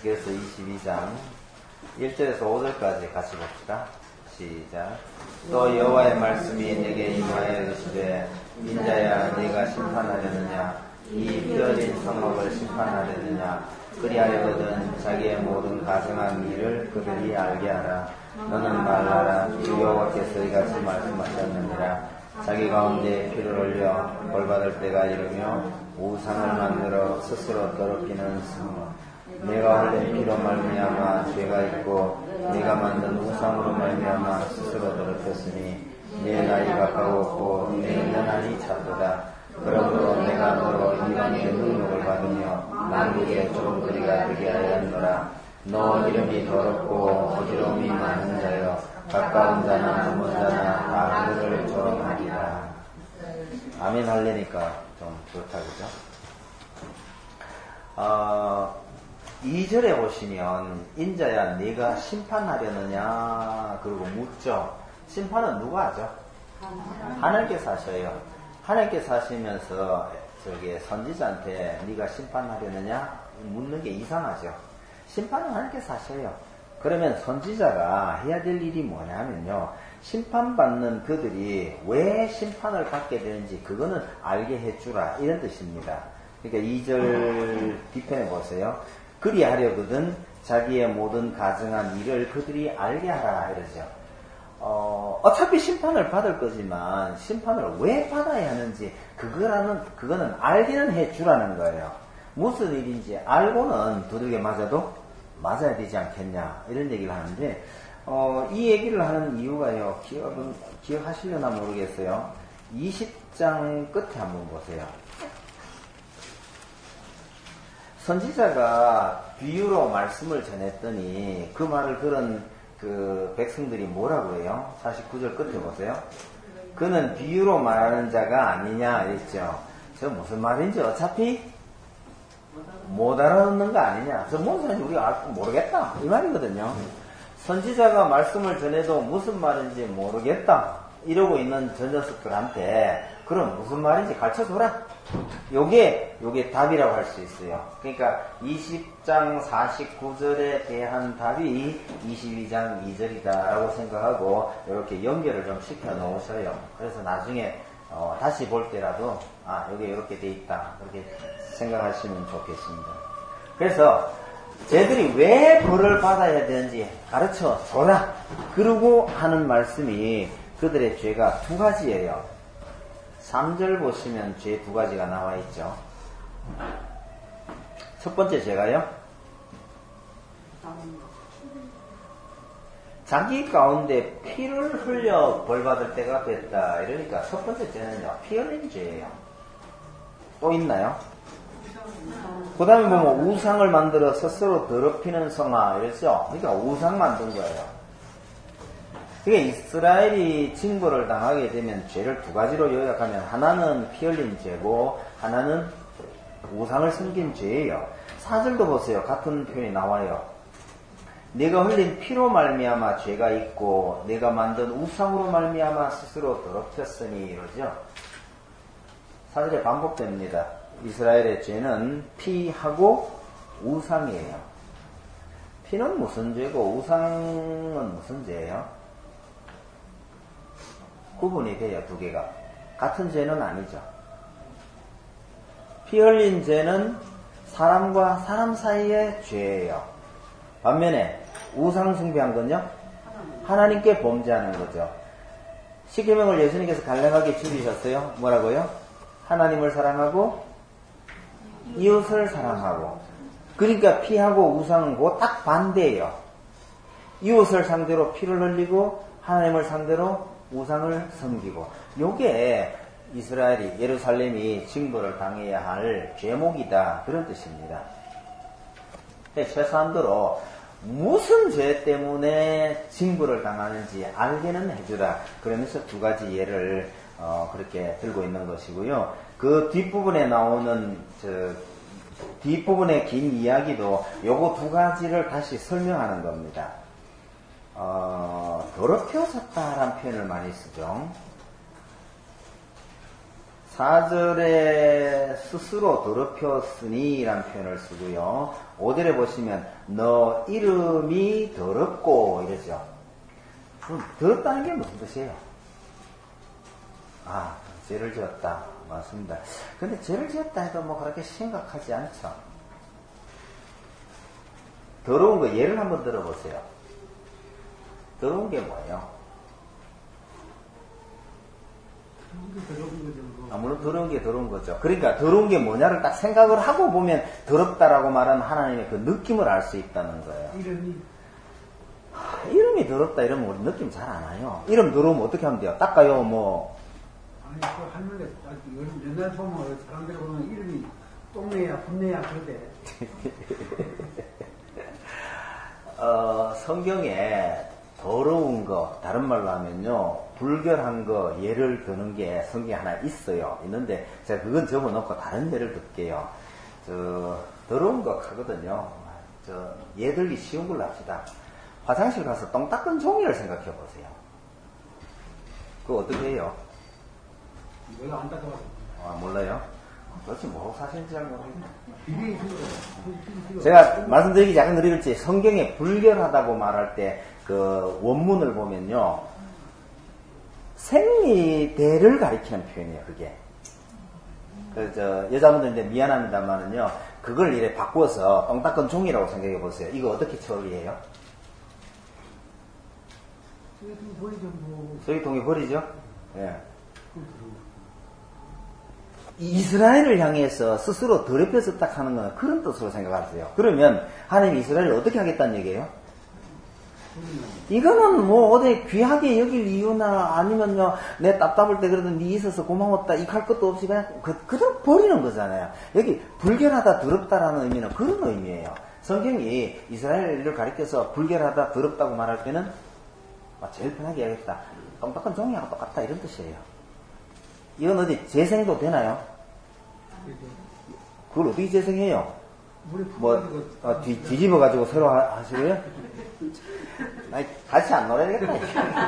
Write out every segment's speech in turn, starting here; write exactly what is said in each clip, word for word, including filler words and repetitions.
에스겔서 이십이 장 일 절에서 오 절까지 같이 봅시다. 시작. 또 여호와의 말씀이 내게 임하여 이르시되 인자야 네가 심판하려느냐 이 피 흘린 성읍을 심판하려느냐 그리하려거든 자기의 모든 가증한 일을 그들이 알게 하라. 너는 말하라. 주 여호와께서 이같이 말씀하셨느니라. 자기 가운데 피를 흘려 벌받을 때가 이르며 우상을 만들어 스스로 더럽히는 성읍 내가 흘린 피로 말미암아 죄가 있고 내가 만든 우상으로 말미암아 스스로 더럽혔으니 내 날이 가까웠고 내 년한이 찼도다. 그러므로 내가 너로 이방의 능력을 받으며 만국의 종들이가 되게 하였노라. 너 이름이 더럽고 어지러움이 많은 자여 가까운 자나 먼 자나 다 그를 조롱하리라. 아멘 하려니까 좀 그렇다 그죠? 어, 이 절에 보시면 인자야 네가 심판하려느냐 그러고 묻죠. 심판은 누가 하죠? 하나님께서 하셔요. 하나님께서 하시면서 저기 선지자한테 네가 심판하려느냐 묻는 게 이상하죠. 심판은 하나님께서 하셔요. 그러면 선지자가 해야 될 일이 뭐냐면요, 심판받는 그들이 왜 심판을 받게 되는지 그거는 알게 해주라 이런 뜻입니다. 그러니까 이 절 뒤편에 보세요. 그리하려거든 자기의 모든 가증한 일을 그들이 알게 하라 이러죠. 어, 어차피 심판을 받을 거지만 심판을 왜 받아야 하는지 그거라는 그거는 알게는 해주라는 거예요. 무슨 일인지 알고는 두들겨 맞아도 맞아야 되지 않겠냐 이런 얘기를 하는데 어, 이 얘기를 하는 이유가요. 기억은 기억하시려나 모르겠어요. 이십 장 끝에 한번 보세요. 선지자가 비유로 말씀을 전했더니 그 말을 들은 그 백성들이 뭐라고 해요? 사십구 절 끝에 보세요. 그는 비유로 말하는 자가 아니냐 이랬죠. 저 무슨 말인지 어차피 못 알아듣는 거 아니냐. 저 무슨 말인지 우리가 모르겠다 이 말이거든요. 선지자가 말씀을 전해도 무슨 말인지 모르겠다 이러고 있는 저 녀석들한테 그럼 무슨 말인지 가르쳐줘라. 요게, 요게 답이라고 할 수 있어요. 그러니까 이십 장 사십구 절에 대한 답이 이십이 장 이 절이다라고 생각하고 이렇게 연결을 좀 시켜 놓으셔요. 그래서 나중에 어, 다시 볼 때라도 아, 요게 이렇게 돼 있다. 그렇게 생각하시면 좋겠습니다. 그래서 쟤들이 왜 벌을 받아야 되는지 가르쳐 줘라. 그러고 하는 말씀이 그들의 죄가 두 가지예요. 삼 절 보시면 죄 두 가지가 나와 있죠. 첫 번째 죄가요. 자기 가운데 피를 흘려 벌받을 때가 됐다. 이러니까 첫 번째 죄는요. 피 흘린 죄예요. 또 있나요? 그 다음에 보면 우상을 만들어 스스로 더럽히는 성아 이랬죠. 그러니까 우상 만든 거예요. 그게 이스라엘이 징벌을 당하게 되면 죄를 두 가지로 요약하면 하나는 피 흘린 죄고 하나는 우상을 섬긴 죄예요. 사 절도 보세요. 같은 표현이 나와요. 내가 흘린 피로 말미암아 죄가 있고 내가 만든 우상으로 말미암아 스스로 더럽혔으니 이러죠. 사 절에 반복됩니다. 이스라엘의 죄는 피하고 우상이에요. 피는 무슨 죄고 우상은 무슨 죄예요? 구분이 돼요. 두 개가. 같은 죄는 아니죠. 피 흘린 죄는 사람과 사람 사이의 죄예요. 반면에 우상 숭배한 건요? 하나님께 범죄하는 거죠. 십계명을 예수님께서 간략하게 줄이셨어요. 뭐라고요? 하나님을 사랑하고 이웃을 사랑하고. 그러니까 피하고 우상은 그 딱 반대예요. 이웃을 상대로 피를 흘리고 하나님을 상대로 우상을 섬기고. 요게 이스라엘이 예루살렘이 징벌을 당해야 할 죄목이다 그런 뜻입니다. 최소한도로 무슨 죄 때문에 징벌을 당하는지 알게는 해주라. 그러면서 두 가지 예를 어, 그렇게 들고 있는 것이고요. 그 뒷부분에 나오는 저 뒷부분의 긴 이야기도 요거 두 가지를 다시 설명하는 겁니다. 어, 더럽혀졌다라는 표현을 많이 쓰죠. 사 절에 스스로 더럽혔으니 라는 표현을 쓰고요. 오 절에 보시면 너 이름이 더럽고 이러죠. 그럼 더럽다는 게 무슨 뜻이에요? 아, 죄를 지었다. 맞습니다. 근데 죄를 지었다 해도 뭐 그렇게 심각하지 않죠. 더러운 거 예를 한번 들어보세요. 더러운 게 뭐예요? 아, 물론 더러운 게 더러운 거죠. 그러니까 더러운 게 뭐냐를 딱 생각을 하고 보면 더럽다라고 말하는 하나님의 그 느낌을 알 수 있다는 거예요. 이름이 하, 이름이 더럽다 이러면 우리 느낌 잘 안 와요. 이름 더러우면 어떻게 하면 돼요? 닦아요 뭐. 아니 그 할머니가 옛날 보면 사람들 보면 이름이 똥내야 분내야 그러대. 어, 성경에 더러운 거, 다른 말로 하면요, 불결한 거 예를 드는 게 성경에 하나 있어요. 있는데, 제가 그건 적어놓고 다른 예를 들게요. 저, 더러운 거 하거든요. 저, 예 들기 쉬운 걸로 합시다. 화장실 가서 똥 닦은 종이를 생각해 보세요. 그거 어떻게 해요? 내가 안 닦아봤어. 아, 몰라요? 도대체 뭐 사실인지 잘 모르겠네. 이게 있는 제가 말씀드리기 약간 그랬지, 성경에 불결하다고 말할 때 그 원문을 보면요, 생리대를 가리키는 표현이에요, 그게. 그, 저, 여자분들인데 미안합니다만은요, 그걸 이래 바꾸어서 똥 닦은 종이라고 생각해 보세요. 이거 어떻게 처리해요? 쓰레기통 버리죠, 뭐. 쓰레기통에 버리죠? 예. 이스라엘을 향해서 스스로 더럽혀서 딱 하는 건 그런 뜻으로 생각하세요. 그러면 하나님이 이스라엘을 어떻게 하겠다는 얘기예요? 이거는 뭐 어디 귀하게 여길 이유나 아니면요 내 답답할 때 그래도 네 있어서 고마웠다 이 할 것도 없이 그냥 그, 그대로 버리는 거잖아요. 여기 불결하다 더럽다라는 의미는 그런 의미예요. 성경이 이스라엘을 가리켜서 불결하다 더럽다고 말할 때는 제일 편하게 이야기했다. 똥딱한 종이하고 똑같다 이런 뜻이에요. 이건 어디 재생도 되나요? 그걸 어떻게 재생해요? 뭐 어, 뒤, 뒤집어 가지고 새로 하, 하시고요? 아니, 같이 안 놀아야 되겠다.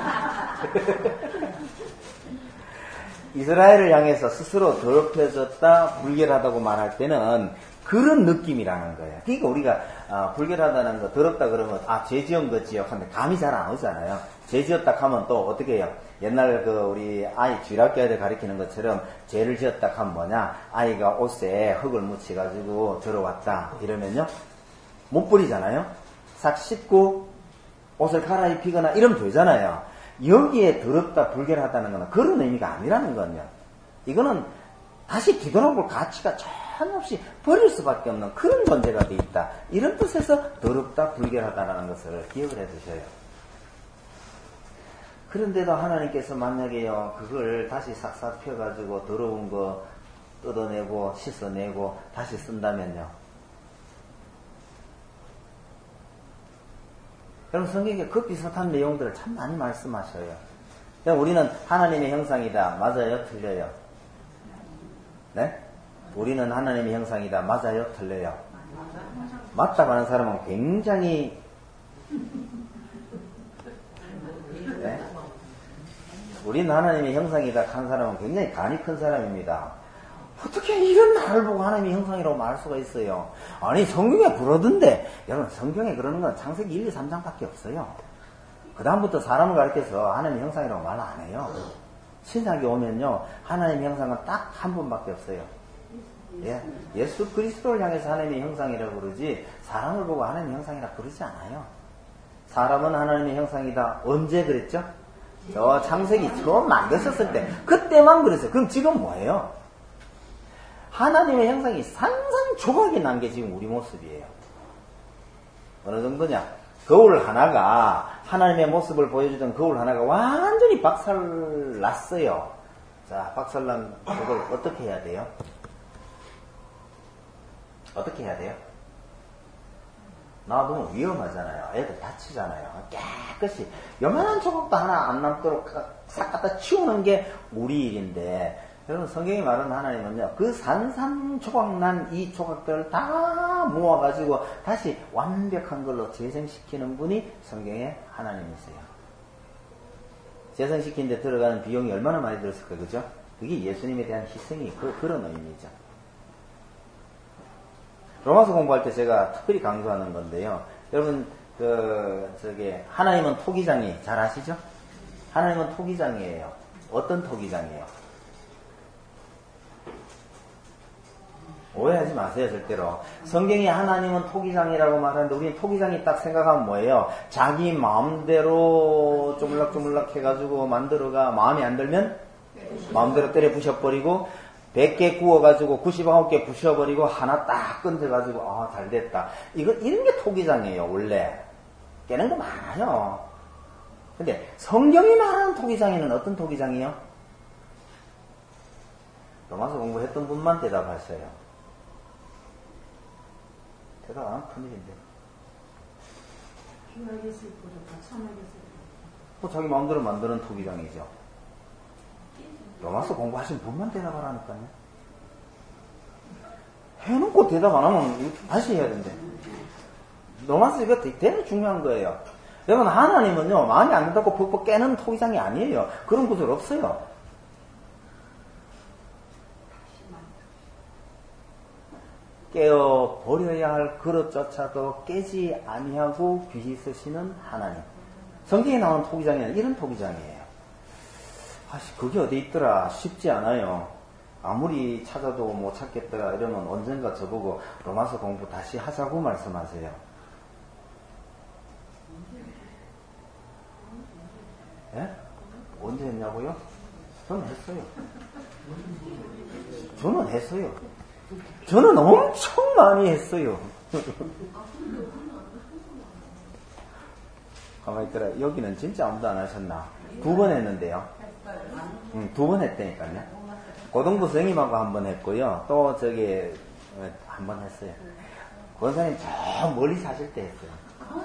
이스라엘을 향해서 스스로 더럽혀졌다, 불결하다고 말할 때는 그런 느낌이라는 거예요. 그러니까 우리가 아, 불결하다는 거, 더럽다 그러면 아, 죄 지은 거지요. 근데 감이 잘 안 오잖아요. 죄 지었다 하면 또 어떻게 해요? 옛날 그 우리 아이 쥐락교회를 가리키는 것처럼 죄를 지었다 하면 뭐냐? 아이가 옷에 흙을 묻혀가지고 들어왔다 이러면요 못 버리잖아요. 싹 씻고 옷을 갈아입히거나 이러면 되잖아요. 여기에 더럽다 불결하다는 건 그런 의미가 아니라는 거요. 이거는 다시 뒤돌아볼 가치가 전혀 없이 버릴 수밖에 없는 그런 존재가 돼 있다. 이런 뜻에서 더럽다 불결하다는 것을 기억을 해 두셔요. 그런데도 하나님께서 만약에요 그걸 다시 싹싹 펴가지고 더러운 거 뜯어내고 씻어내고 다시 쓴다면요. 여러분 성경에 그 비슷한 내용들을 참 많이 말씀하셔요. 그냥 우리는 하나님의 형상이다. 맞아요? 틀려요? 네? 우리는 하나님의 형상이다. 맞아요? 틀려요? 맞다고 하는 사람은 굉장히 네? 우리는 하나님의 형상이다 한 사람은 굉장히 간이 큰 사람입니다. 어떻게 이런 나를 보고 하나님의 형상이라고 말할 수가 있어요? 아니 성경에 그러던데 여러분 성경에 그러는 건 창세기 일, 이, 삼 장밖에 없어요. 그 다음부터 사람을 가르쳐서 하나님의 형상이라고 말 안 해요. 신약에 오면요 하나님의 형상은 딱 한 분밖에 없어요. 예, 예수 그리스도를 향해서 하나님의 형상이라고 그러지 사람을 보고 하나님의 형상이라고 그러지 않아요. 사람은 하나님의 형상이다. 언제 그랬죠? 저 창세기 처음 만드셨을 때 그때만 그랬어요. 그럼 지금 뭐예요? 하나님의 형상이 산산조각이 난 게 지금 우리 모습이에요. 어느 정도냐? 거울 하나가 하나님의 모습을 보여주던 거울 하나가 완전히 박살 났어요. 자, 박살난 그걸 어떻게 해야 돼요? 어떻게 해야 돼요? 놔두면 위험하잖아요. 애들 다치잖아요. 깨끗이 요만한 조각도 하나 안 남도록 싹 갖다 치우는 게 우리 일인데 여러분 성경이 말하는 하나님은요 그 산산조각 난 이 조각들을 다 모아가지고 다시 완벽한 걸로 재생시키는 분이 성경에 하나님이세요. 재생시키는 데 들어가는 비용이 얼마나 많이 들었을까요? 그죠? 그게 예수님에 대한 희생이 그, 그런 의미죠. 로마서 공부할 때 제가 특별히 강조하는 건데요. 여러분, 그, 저기, 하나님은 토기장이 잘 아시죠? 하나님은 토기장이에요. 어떤 토기장이에요? 오해하지 마세요, 절대로. 성경이 하나님은 토기장이라고 말하는데 우리는 토기장이 딱 생각하면 뭐예요? 자기 마음대로 쪼물락쪼물락 해가지고 만들어가 마음에 안 들면 마음대로 때려 부셔버리고 백 개 구워가지고 구십구 개 부셔버리고 하나 딱 건져가지고 아, 잘 됐다. 이거, 이런 게 토기장이에요, 원래. 깨는 거 많아요. 근데 성경이 말하는 토기장에는 어떤 토기장이에요? 로마서 공부했던 분만 대답하세요. 대답 안 하면 큰일인데. 뭐 자기 마음대로 만드는 토기장이죠. 로마서 공부하신 분만 대답하라니까요. 해놓고 대답 안 하면 다시 해야 된대. 로마서 이거 되게 중요한 거예요. 여러분, 하나님은요, 마음에 안 든다고 벅벅 깨는 토기장이 아니에요. 그런 구절 없어요. 깨어 버려야 할 그릇조차도 깨지 아니하고 귀히 쓰시는 하나님. 성경에 나오는 토기장에는 이런 토기장이에요. 아씨, 그게 어디 있더라? 쉽지 않아요. 아무리 찾아도 못 찾겠더라 이러면 언젠가 저보고 로마서 공부 다시 하자고 말씀하세요. 예? 언제 했냐고요? 저는 했어요. 저는 했어요. 저는 엄청 많이 했어요. 가만히 있더라. 여기는 진짜 아무도 안 하셨나? 두 번 했는데요. 응, 두 번 했다니까요. 고등부 선생님하고 한 번 했고요. 또 저기 한 번 했어요. 권사님 저 멀리 사실 때 했어요.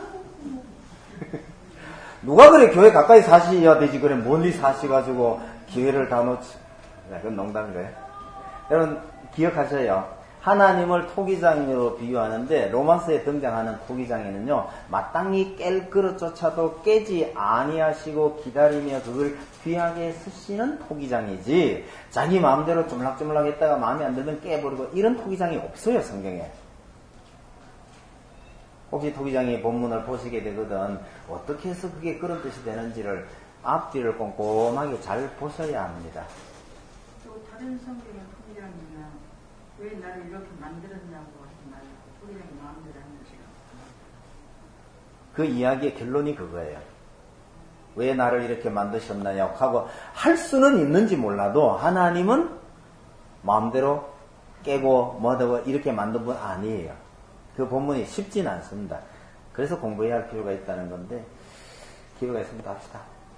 누가 그래 교회 가까이 사셔야 되지 그래 멀리 사셔가지고 기회를 다 놓치. 네, 그건 농담이에요. 여러분 기억하셔요. 하나님을 토기장으로 비유하는데 로마서에 등장하는 토기장에는요 마땅히 깰 그릇조차도 깨지 아니하시고 기다리며 그걸 귀하게 쓰시는 토기장이지 자기 마음대로 쪼물락쪼물락 했다가 마음에 안 들면 깨버리고 이런 토기장이 없어요 성경에. 혹시 토기장의 본문을 보시게 되거든 어떻게 해서 그게 그런 뜻이 되는지를 앞뒤를 꼼꼼하게 잘 보셔야 합니다. 또 다른 성경의 토기장이면 왜 나를 이렇게 만들었냐고 하지 말고 토기장이 마음대로 하는지. 그 이야기의 결론이 그거예요. 왜 나를 이렇게 만드셨나요? 하고 할 수는 있는지 몰라도 하나님은 마음대로 깨고 뭐하고 이렇게 만든 분 아니에요. 그 본문이 쉽진 않습니다. 그래서 공부해야 할 필요가 있다는 건데 기회가 있으면 합시다.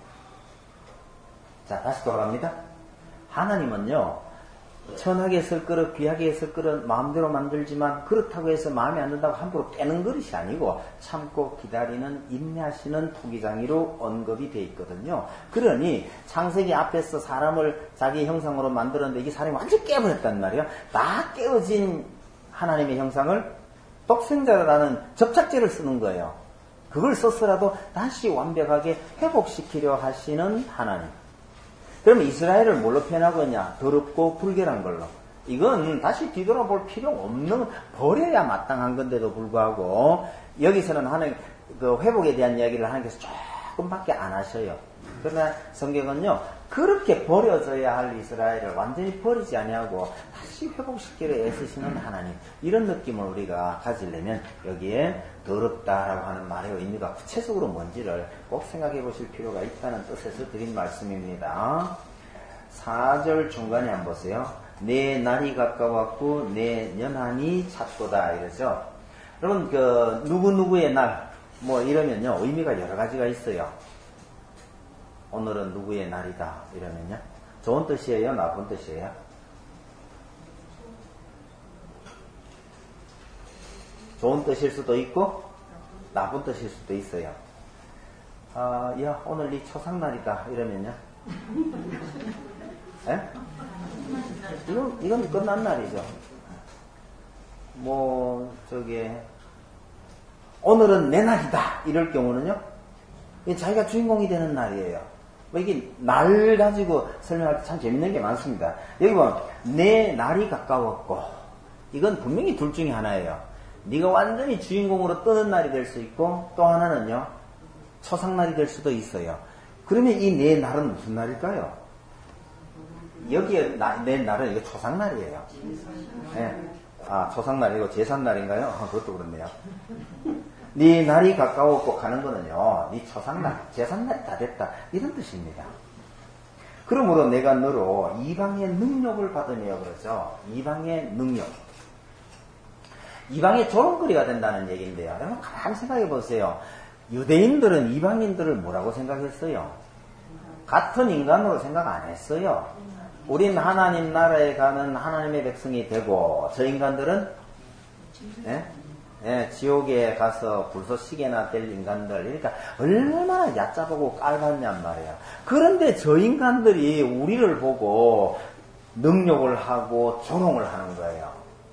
자, 다시 돌아갑니다. 하나님은요 천하게 쓸 그릇, 귀하게 쓸 그릇 마음대로 만들지만 그렇다고 해서 마음에 안 든다고 함부로 깨는 그릇이 아니고 참고 기다리는 인내하시는 토기장이로 언급이 되어 있거든요. 그러니 창세기 앞에서 사람을 자기 형상으로 만들었는데 이게 사람이 완전히 깨버렸단 말이에요. 다 깨어진 하나님의 형상을 독생자라는 접착제를 쓰는 거예요. 그걸 썼더라도 다시 완벽하게 회복시키려 하시는 하나님. 그러면 이스라엘을 뭘로 표현하거냐? 더럽고 불결한 걸로. 이건 다시 뒤돌아볼 필요 없는, 버려야 마땅한 건데도 불구하고, 여기서는 하나님, 그 회복에 대한 이야기를 하나님께서 조금밖에 안 하셔요. 그러나 성경은요, 그렇게 버려져야 할 이스라엘을 완전히 버리지 아니하고, 다시 회복시키려 애쓰시는 하나님. 이런 느낌을 우리가 가지려면, 여기에 더럽다라고 하는 말의 의미가 구체적으로 뭔지를 꼭 생각해 보실 필요가 있다는 뜻에서 드린 말씀입니다. 사 절 중간에 한번 보세요. 내 날이 가까웠고 내 년한이 찼도다 이러죠. 여러분 그 누구누구의 날 뭐 이러면요 의미가 여러 가지가 있어요. 오늘은 누구의 날이다 이러면요 좋은 뜻이에요? 나쁜 뜻이에요? 좋은 뜻일 수도 있고 나쁜 뜻일 수도 있어요. 아, 야 오늘 네 초상날이다 이러면요 예? 이건, 이건 끝난 날이죠. 뭐 저기 오늘은 내 날이다 이럴 경우는요 자기가 주인공이 되는 날이에요. 뭐 이게 날 가지고 설명할 때 참 재밌는 게 많습니다. 여기 보면 내 날이 가까웠고, 이건 분명히 둘 중에 하나예요. 네가 완전히 주인공으로 뜨는 날이 될 수 있고, 또 하나는요 초상날이 될 수도 있어요. 그러면 이 내 날은 무슨 날일까요? 여기에 나, 내 날은 이거 초상날이에요. 네. 아, 초상날이고 제삿날인가요? 아, 그것도 그렇네요. 네 날이 가까웠고 가는 거는요, 네 초상날, 제삿날이 다 됐다, 이런 뜻입니다. 그러므로 내가 너로 이방의 능력을 받으며 그러죠. 이방의 능력. 이방의 조롱거리가 된다는 얘기인데요. 여러분 가만히 생각해 보세요. 유대인들은 이방인들을 뭐라고 생각했어요? 같은 인간으로 생각 안 했어요. 우린 하나님 나라에 가는 하나님의 백성이 되고, 저 인간들은 예? 예, 지옥에 가서 불쏘시개나 될 인간들. 그러니까 얼마나 얕잡고 깔봤냔 말이야. 그런데 저 인간들이 우리를 보고 능욕을 하고 조롱을 하는 거예요.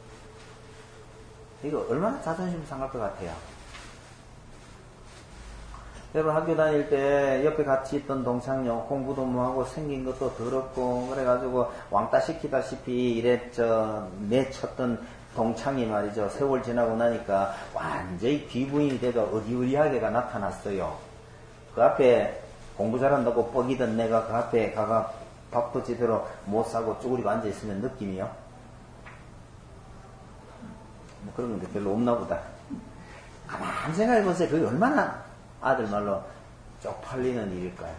이거 얼마나 자존심 상할 것 같아요. 여러분 학교 다닐 때 옆에 같이 있던 동창녀 공부도 뭐하고 생긴 것도 더럽고 그래가지고 왕따 시키다시피 이랬저 내쳤던 동창이 말이죠. 세월 지나고 나니까 완전히 귀부인이 돼가 어리어리하게가 나타났어요. 그 앞에 공부 잘한다고 뻑이던 내가 그 앞에 가가 밥도 제대로 못 사고 쪼그리고 앉아있으면 느낌이요? 뭐 그런 건데 별로 없나 보다. 가만히 생각해보세요. 그게 얼마나 아들 말로 쪽팔리는 일일까요?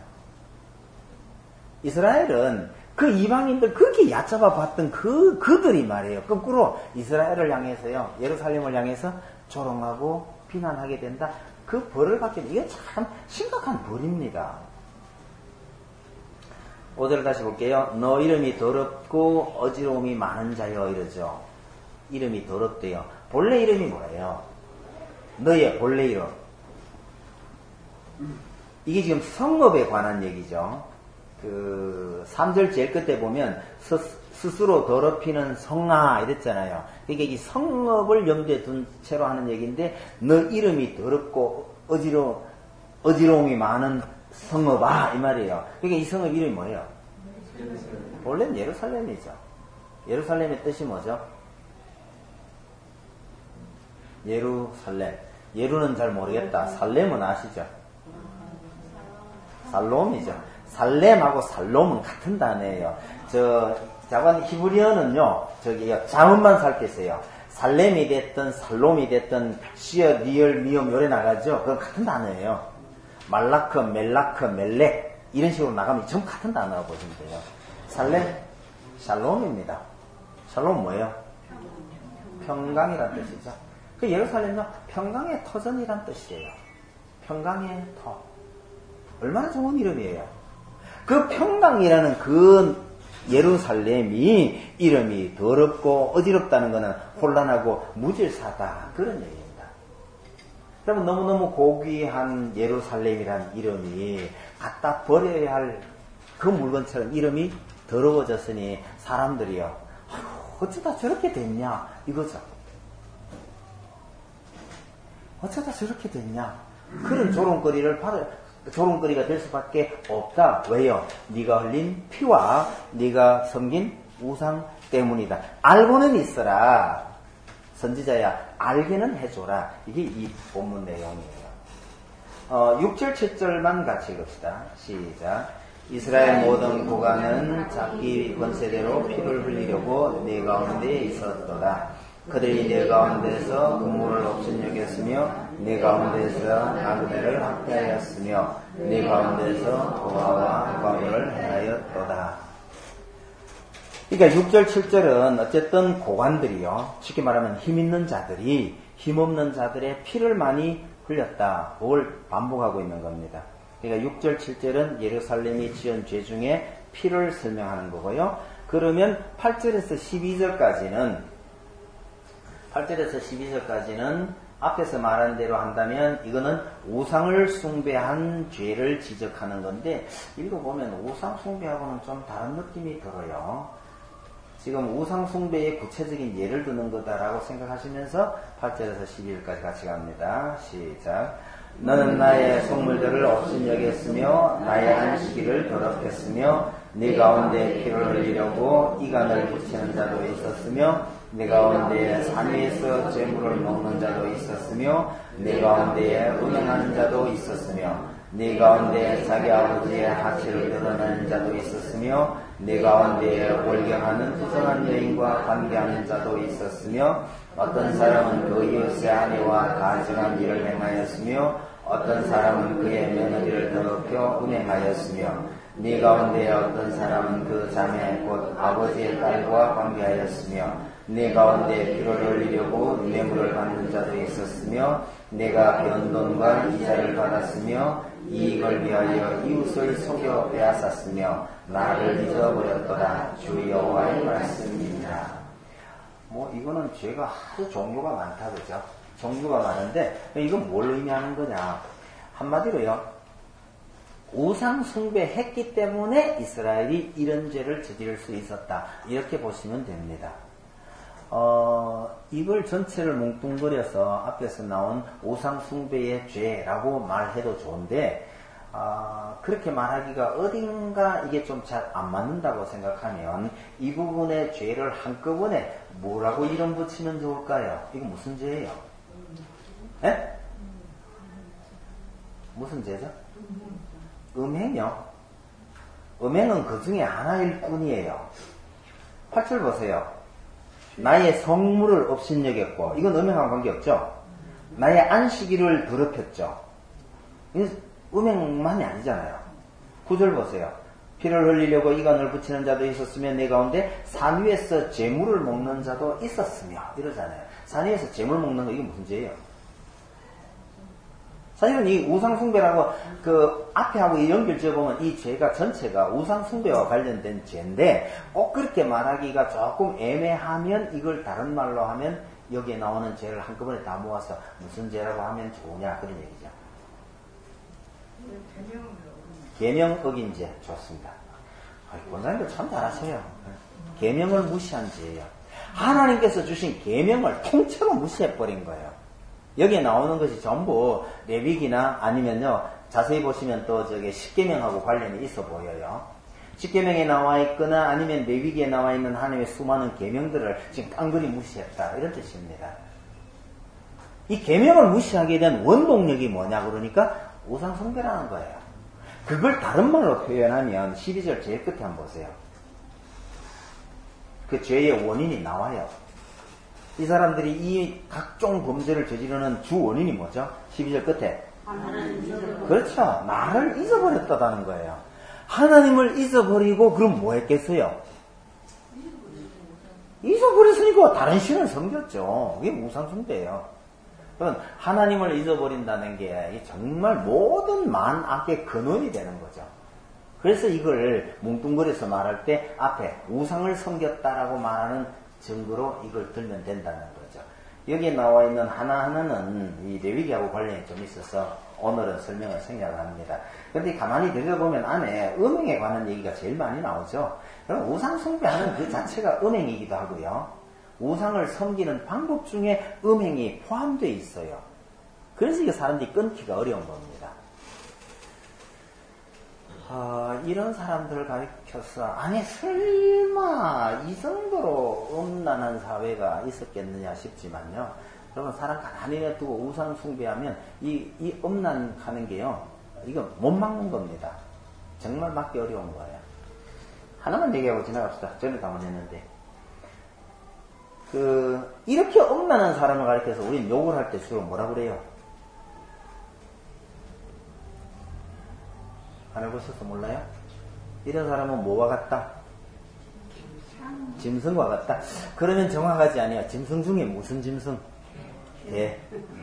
이스라엘은 그 이방인들 그렇게 얕잡아 봤던 그, 그들이 말이에요. 거꾸로 이스라엘을 향해서요, 예루살렘을 향해서 조롱하고 비난하게 된다. 그 벌을 받게 된다. 이게 참 심각한 벌입니다. 오 절을 다시 볼게요. 너 이름이 더럽고 어지러움이 많은 자여 이러죠. 이름이 더럽대요. 본래 이름이 뭐예요? 너의 본래 이름. 이게 지금 성읍에 관한 얘기죠. 그 삼 절 제일 끝에 보면 스, 스스로 더럽히는 성아 이랬잖아요. 이게 이 성읍을 염두에 둔 채로 하는 얘기인데, 너 이름이 더럽고 어지러, 어지러움이 많은 성읍아 이 말이에요. 그러니까 이 성읍 이름이 뭐예요? 원래는 예루살렘이죠. 예루살렘의 뜻이 뭐죠? 예루살렘. 예루는 잘 모르겠다. 살렘은 아시죠? 살롬이죠. 살렘하고 살롬은 같은 단어예요. 저, 자관 히브리어는요, 저기, 자음만 살폈어요. 살렘이 됐든, 살롬이 됐든, 시어, 리얼, 미음, 요래 나가죠? 그건 같은 단어예요. 말라크, 멜라크, 멜렉, 이런 식으로 나가면 전부 같은 단어라고 보시면 돼요. 살렘, 샬롬입니다. 샬롬 뭐예요? 평강이란 뜻이죠. 그 예루살렘은 평강의 터전이란 뜻이에요. 평강의 터. 얼마나 좋은 이름이에요. 그 평강이라는 그 예루살렘이 이름이 더럽고 어지럽다는 것은 혼란하고 무질서하다. 그런 얘기입니다. 여러분 너무너무 고귀한 예루살렘이라는 이름이 갖다 버려야 할 그 물건처럼 이름이 더러워졌으니 사람들이요. 아휴, 어쩌다 저렇게 됐냐 이거죠. 어쩌다 저렇게 됐냐. 그런 조롱거리를 받아 조롱거리가 될 수밖에 없다. 왜요? 네가 흘린 피와 네가 섬긴 우상 때문이다. 알고는 있어라. 선지자야, 알게는 해줘라. 이게 이 본문 내용이에요. 어, 육 절, 칠 절만 같이 읽읍시다. 시작. 이스라엘 모든 고관은 자기 권세대로 피를 흘리려고 네 가운데에 있었도다. 그들이 네 가운데서 국물을 없인 여겼으며 네 가운데서 나그네를 학대하였으며 네 가운데서 도화와 과물을 행하였도다. 그러니까 육 절, 칠 절은 어쨌든 고관들이요, 쉽게 말하면 힘 있는 자들이 힘없는 자들의 피를 많이 흘렸다. 그걸 반복하고 있는 겁니다. 그러니까 육 절, 칠 절은 예루살렘이 지은 죄 중에 피를 설명하는 거고요. 그러면 팔 절에서 십이 절까지는 팔 절에서 십이 절까지는 앞에서 말한 대로 한다면 이거는 우상을 숭배한 죄를 지적하는 건데, 읽어보면 우상 숭배하고는 좀 다른 느낌이 들어요. 지금 우상숭배의 구체적인 예를 드는 거다라고 생각하시면서 팔 절에서 십이 절까지 같이 갑니다. 시작. 너는 나의 속물들을 없인 여겼으며 나의 안식일을 더럽혔으며 네 가운데 피를 흘리려고 이간을 붙이는 자도 있었으며 네 가운데에 산 위에서 재물을 먹는 자도 있었으며 네 가운데에 음행하는 자도 있었으며 네 가운데에 자기 아버지의 하체를 드러내는 자도 있었으며 네 가운데에 월경하는 부정한 여인과 관계하는 자도 있었으며 어떤 사람은 그 이웃의 아내와 가증한 일을 행하였으며 어떤 사람은 그의 며느리를 더럽혀 음행하였으며 네 가운데에 어떤 사람은 그 자매 곧 아버지의 딸과 관계하였으며 네 가운데 피를 흘리려고 뇌물을 받는 자도 있었으며 내가 변돈과 이자를 받았으며 이익을 위하여 이웃을 속여 빼앗았으며 나를 잊어버렸더라. 주 여호와의 말씀입니다. 뭐 이거는 죄가 아주 종류가 많다 그죠? 종류가 많은데 이건 뭘 의미하는 거냐? 한마디로요. 우상 숭배했기 때문에 이스라엘이 이런 죄를 저지를 수 있었다. 이렇게 보시면 됩니다. 어, 이걸 전체를 뭉뚱그려서 앞에서 나온 우상 숭배의 죄라고 말해도 좋은데 어, 그렇게 말하기가 어딘가 이게 좀 잘 안 맞는다고 생각하면 이 부분의 죄를 한꺼번에 뭐라고 이름 붙이면 좋을까요? 이거 무슨 죄예요? 에? 무슨 죄죠? 음행이요. 음행은 그 중에 하나일 뿐이에요. 팔 절 보세요. 나의 성물을 업신여겼고, 이건 음행하고 관계없죠? 나의 안식일을 더럽혔죠? 이건 음행만이 아니잖아요. 구 절 보세요. 피를 흘리려고 이간을 붙이는 자도 있었으며 내 가운데 산 위에서 재물을 먹는 자도 있었으며 이러잖아요. 산 위에서 재물 먹는 거 이게 무슨 죄예요? 사실은 이 우상숭배라고 그 앞에 하고 연결 지어보면 이 죄가 전체가 우상숭배와 관련된 죄인데 꼭 그렇게 말하기가 조금 애매하면 이걸 다른 말로 하면 여기에 나오는 죄를 한꺼번에 다 모아서 무슨 죄라고 하면 좋으냐 그런 얘기죠. 계명 어긴 죄 좋습니다. 권사님들 참 잘하세요. 계명을 무시한 죄예요. 하나님께서 주신 계명을 통째로 무시해버린 거예요. 여기에 나오는 것이 전부 레위기나 아니면요 자세히 보시면 또 저게 십계명하고 관련이 있어 보여요. 십계명에 나와 있거나 아니면 레위기에 나와 있는 하나님의 수많은 계명들을 지금 깡그리 무시했다 이런 뜻입니다. 이 계명을 무시하게 된 원동력이 뭐냐 그러니까 우상숭배라는 거예요. 그걸 다른 말로 표현하면 십이 절 제일 끝에 한번 보세요. 그 죄의 원인이 나와요. 이 사람들이 이 각종 범죄를 저지르는 주 원인이 뭐죠? 십이 절 끝에. 그렇죠. 나를 잊어버렸다는 거예요. 하나님을 잊어버리고 그럼 뭐 했겠어요? 잊어버렸으니까 다른 신을 섬겼죠. 그게 우상숭배예요. 그건 하나님을 잊어버린다는 게 정말 모든 만악의 근원이 되는 거죠. 그래서 이걸 뭉뚱그려서 말할 때 앞에 우상을 섬겼다라고 말하는 증거로 이걸 들면 된다는 거죠. 여기에 나와 있는 하나하나는 이 레위기하고 관련이 좀 있어서 오늘은 설명을 생략을 합니다. 그런데 가만히 들여보면 안에 음행에 관한 얘기가 제일 많이 나오죠. 그럼 우상 숭배하는 그 자체가 음행이기도 하고요. 우상을 섬기는 방법 중에 음행이 포함되어 있어요. 그래서 이게 사람들이 끊기가 어려운 겁니다. 아, 이런 사람들을 가르쳐서 아니 설마 이 정도로 음란한 사회가 있었겠느냐 싶지만요. 여러분 사람 가만히 냅두고 우상 숭배하면 이, 이 음란하는 게요. 이거 못 막는 겁니다. 정말 막기 어려운 거예요. 하나만 얘기하고 지나갑시다. 전에 가만했는데 그 이렇게 음란한 사람을 가르쳐서 우리는 욕을 할 때 주로 뭐라 그래요? 안 해보셔서 몰라요? 이런 사람은 뭐와 같다? 짐승과 같다. 그러면 정확하지 아니에요. 짐승 중에 무슨 짐승? 개.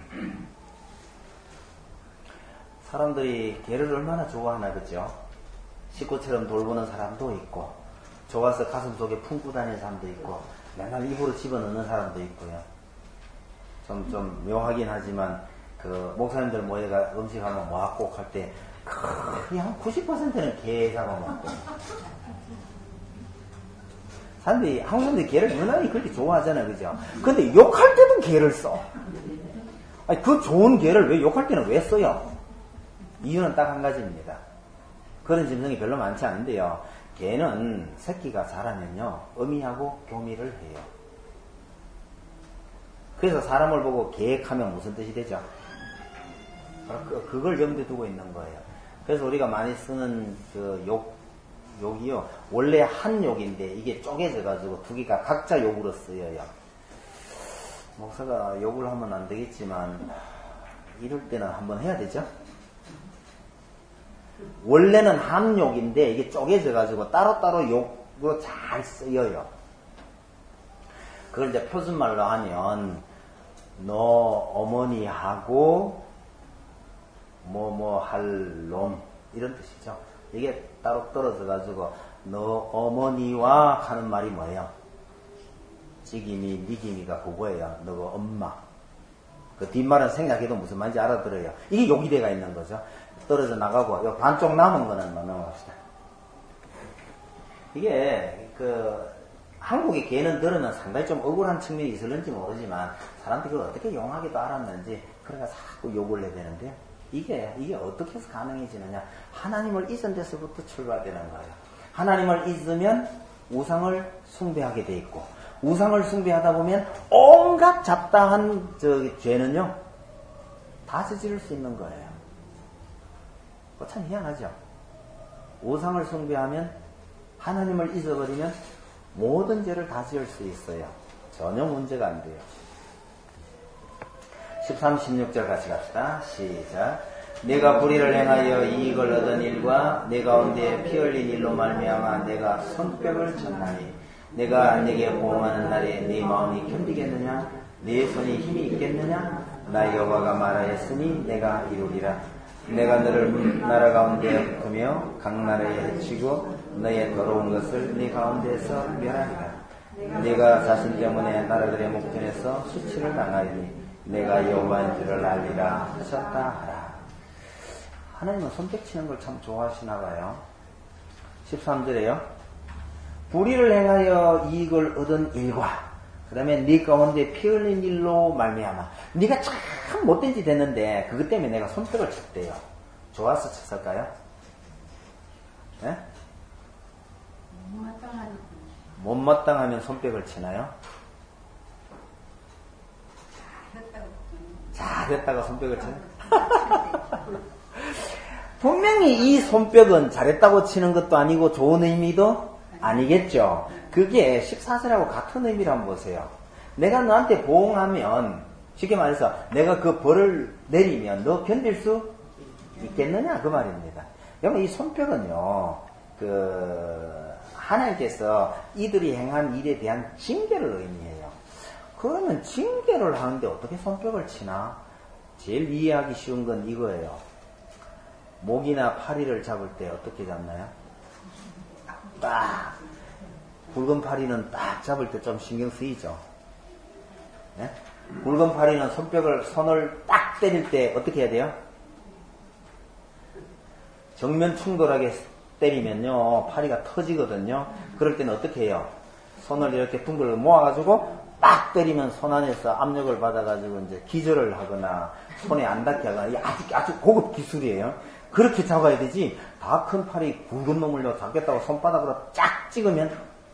사람들이 개를 얼마나 좋아하나 그죠? 식구처럼 돌보는 사람도 있고 좋아서 가슴 속에 품고 다니는 사람도 있고 맨날 입으로 집어넣는 사람도 있고요. 좀, 좀 묘하긴 하지만 그 목사님들 모여가 음식하면 뭐꼭 할 때 거의 한 구십 퍼센트는 개 잡아먹고 사람들이, 한국 사람들이 개를 유난히 그렇게 좋아하잖아요. 그죠? 근데 욕할 때도 개를 써. 아니, 그 좋은 개를 왜 욕할 때는 왜 써요? 이유는 딱 한 가지입니다. 그런 짐승이 별로 많지 않은데요. 개는 새끼가 자라면요, 어미하고 교미를 해요. 그래서 사람을 보고 개액하면 무슨 뜻이 되죠? 그걸 염두에 두고 있는 거예요. 그래서 우리가 많이 쓰는 그 욕, 욕이요, 원래 한 욕인데 이게 쪼개져가지고 두 개가 각자 욕으로 쓰여요. 목사가 욕을 하면 안 되겠지만, 이럴 때는 한번 해야 되죠? 원래는 한 욕인데 이게 쪼개져가지고 따로따로 욕으로 잘 쓰여요. 그걸 이제 표준말로 하면, 너 어머니하고 뭐 뭐 할 놈, 이런 뜻이죠. 이게 따로 떨어져가지고 너 어머니와 하는 말이 뭐예요? 지김이, 니김이가 그거예요. 너가 엄마. 그 뒷말은 생략해도 무슨 말인지 알아들어요. 이게 욕이대가 있는 거죠. 떨어져 나가고 요 반쪽 남은 거는 뭐 넘어갑시다. 이게 그 한국의 개는 들으면 상당히 좀 억울한 측면이 있을는지 모르지만 사람들이 그걸 어떻게 용하게도 알았는지 그러니까 자꾸 욕을 내야 되는데 이게 이게 어떻게 해서 가능해지느냐? 하나님을 잊은 데서부터 출발되는 거예요. 하나님을 잊으면 우상을 숭배하게 돼 있고 우상을 숭배하다 보면 온갖 잡다한 저 죄는요 다 저지를 수 있는 거예요. 참 희한하죠. 우상을 숭배하면 하나님을 잊어버리면 모든 죄를 다 지을 수 있어요. 전혀 문제가 안 돼요. 십삼, 십육 절 같이 갑시다. 시작. 내가 불의를 행하여 이익을 얻은 일과 내 가운데 피 흘린 일로 말미암아 내가 손뼉을 쳤나니 내가 내게 보응하는 날에 네 마음이 견디겠느냐? 네 손이 힘이 있겠느냐? 나 여호와가 말하였으니 내가 이루리라. 내가 너를 나라 가운데 흩으며 각 나라에 해치고 너의 더러운 것을 네 가운데서 멸하리라. 네가 자신 때문에 나라들의 목전에서 수치를 당하리니 내가 여호와인 줄을 알리라 하셨다 하라. 하나님은 손뼉 치는 걸 참 좋아하시나 봐요. 십삼 절에요. 불의를 행하여 이익을 얻은 일과 그 다음에 네 가운데 피 흘린 일로 말미암아 네가 참 못된 짓 했는데 그것 때문에 내가 손뼉을 쳤대요. 좋아서 쳤을까요? 네? 못마땅하면 손뼉을 치나요? 잘했다가 손뼉을 쳐요? 분명히 이 손뼉은 잘했다고 치는 것도 아니고 좋은 의미도 아니겠죠. 그게 십사 절하고 같은 의미를 한번 보세요. 내가 너한테 보응하면 쉽게 말해서 내가 그 벌을 내리면 너 견딜 수 있겠느냐 그 말입니다. 여러분 이 손뼉은요 그 하나님께서 이들이 행한 일에 대한 징계를 의미해요. 그러면 징계를 하는데 어떻게 손뼉을 치나? 제일 이해하기 쉬운 건 이거예요. 모기나 파리를 잡을 때 어떻게 잡나요? 딱 붉은 파리는 딱 잡을 때 좀 신경 쓰이죠. 네? 붉은 파리는 손뼉을 손을 딱 때릴 때 어떻게 해야 돼요? 정면 충돌하게 때리면요 파리가 터지거든요. 그럴 때는 어떻게 해요? 손을 이렇게 둥글 모아가지고 딱 때리면 손 안에서 압력을 받아가지고 이제 기절을 하거나 손에 안 닿게 하거나 이게 아주 아주 고급 기술이에요. 그렇게 잡아야 되지. 다 큰 파리 굵은 놈을요 잡겠다고 손바닥으로 쫙 찍으면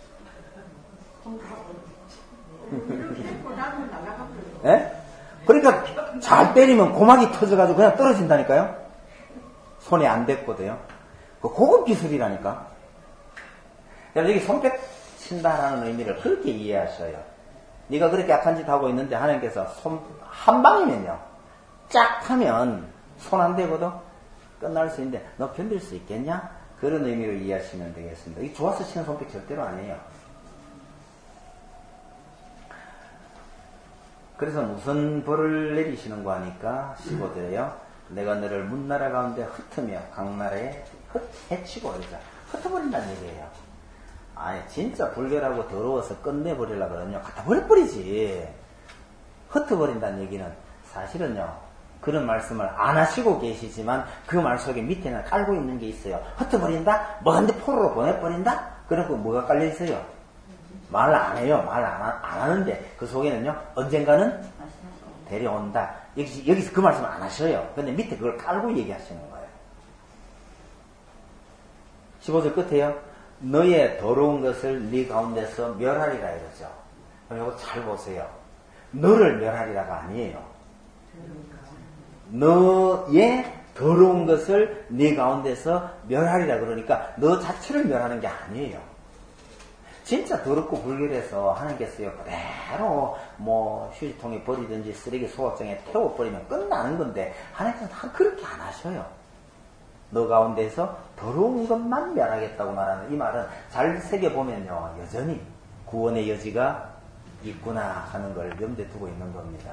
예? 그러니까 잘 때리면 고막이 터져가지고 그냥 떨어진다니까요. 손에 안 댔거든요. 그 고급 기술이라니까. 여기 손뼉 친다라는 의미를 그렇게 이해하셔요. 네가 그렇게 약한 짓 하고 있는데 하나님께서 손 한 방이면요 쫙 하면 손 안 대고도 끝날 수 있는데 너 견딜 수 있겠냐? 그런 의미로 이해하시면 되겠습니다. 이 좋아서 치는 손뼉 절대로 아니에요. 그래서 무슨 벌을 내리시는 거 하니까 십오 절에요. 내가 너를 문나라 가운데 흩으며 각 나라에 해치고 그러자. 흩어버린다는 얘기예요. 아니 진짜 불결하고 더러워서 끝내버리려고 그러면 갖다 버려버리지. 흩어버린다는 얘기는 사실은요 그런 말씀을 안 하시고 계시지만 그 말 속에 밑에는 깔고 있는 게 있어요. 흩어버린다? 뭐한데 포로로 보내버린다? 그러고 뭐가 깔려 있어요? 말 안 해요. 말 안 안 하는데 그 속에는요 언젠가는 데려온다. 여기서, 여기서 그 말씀 안 하셔요. 근데 밑에 그걸 깔고 얘기하시는 거예요. 십오 절 끝에요. 너의 더러운 것을 네 가운데서 멸하리라 이러죠. 그럼 이거 잘 보세요. 너를 멸하리라가 아니에요. 너의 더러운 것을 네 가운데서 멸하리라 그러니까 너 자체를 멸하는 게 아니에요. 진짜 더럽고 불결해서 하나님께서요 그대로 뭐 휴지통에 버리든지 쓰레기 소각장에 태워버리면 끝나는 건데 하나님께서는 그렇게 안 하셔요. 너 가운데서 더러운 것만 멸하겠다고 말하는 이 말은 잘 새겨보면요 여전히 구원의 여지가 있구나 하는 걸 염두에 두고 있는 겁니다.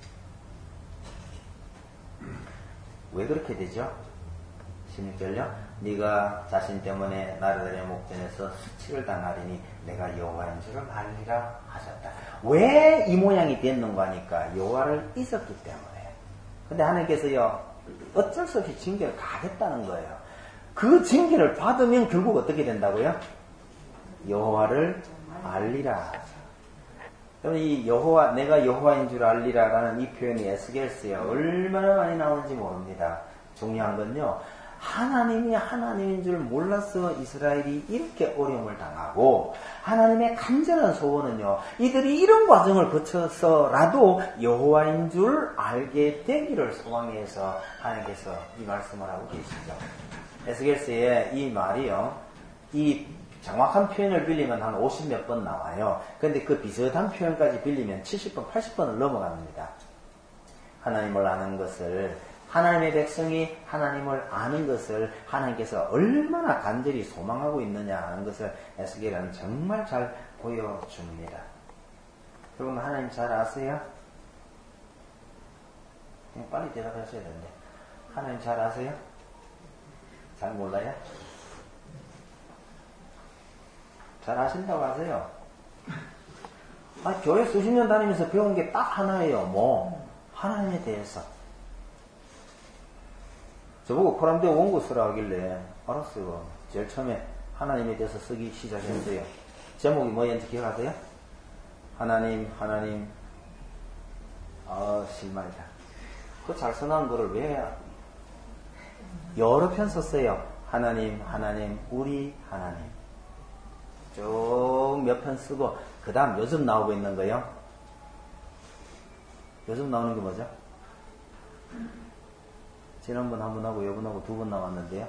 왜 그렇게 되죠? 십육 절요. 네가 자신 때문에 나라들의 목전에서 수치를 당하리니 내가 여호와인 줄을 알리라 하셨다. 왜 이 모양이 됐는가 하니까 여호와를 잊었기 때문에. 근데 하나님께서요 어쩔 수 없이 징계를 가겠다는 거예요. 그 징계를 받으면 결국 어떻게 된다고요? 여호와를 알리라. 여러분 이 여호와 내가 여호와인 줄 알리라라는 이 표현이 에스겔서요 얼마나 많이 나오는지 모릅니다. 중요한 건요 하나님이 하나님인 줄 몰라서 이스라엘이 이렇게 어려움을 당하고 하나님의 간절한 소원은요 이들이 이런 과정을 거쳐서라도 여호와인 줄 알게 되기를 소망해서 하나님께서 이 말씀을 하고 계시죠. 에스겔서의 이 말이요 이 정확한 표현을 빌리면 한 오십 몇 번 나와요. 그런데 그 비슷한 표현까지 빌리면 칠십 번, 팔십 번을 넘어갑니다. 하나님을 아는 것을 하나님의 백성이 하나님을 아는 것을 하나님께서 얼마나 간절히 소망하고 있느냐 하는 것을 에스겔은 정말 잘 보여줍니다. 여러분 하나님 잘 아세요? 그냥 빨리 대답하셔야 되는데 하나님 잘 아세요? 잘 몰라요? 잘 아신다고 하세요. 아, 교회 수십 년 다니면서 배운 게 딱 하나예요. 뭐 하나님에 대해서. 저보고 코람대 원고 쓰라 하길래 알았어요. 제일 처음에 하나님에 대해서 쓰기 시작했어요. 제목이 뭐였는지 기억하세요? 하나님, 하나님. 아, 실망이다. 그 잘 써놓은 거를 왜 여러 편 썼어요. 하나님, 하나님, 우리 하나님. 쭉 몇 편 쓰고 그 다음 요즘 나오고 있는 거요. 요즘 나오는 게 뭐죠? 지난번 한 번 하고 요번 하고 두 번 나왔는데요.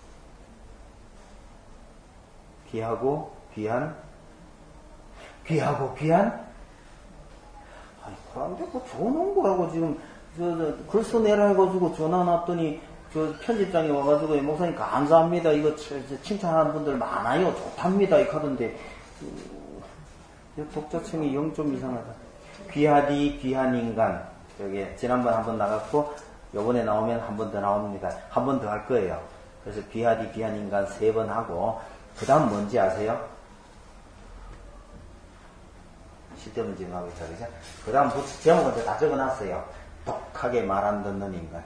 귀하고 귀한 귀하고 귀한 아니 그런데 뭐 좋은 거라고 지금 저, 저, 글 써내라 해가지고 전화 놨더니 저 편집장이 와가지고 목사님 감사합니다. 이거 칭찬하는 분들 많아요. 좋답니다. 이렇게 하던데 어, 독자층이 영 점 이상하다. 귀하디 귀한 인간 여기 지난번 한 번 나갔고 요번에 나오면 한 번 더 나옵니다. 한 번 더 할 거예요. 그래서 귀하디 귀한 인간 세 번 하고 그 다음 뭔지 아세요? 시대문 지금 하고 있죠. 그죠? 그 다음 제목은 다 적어놨어요. 독하게 말 안 듣는 인간.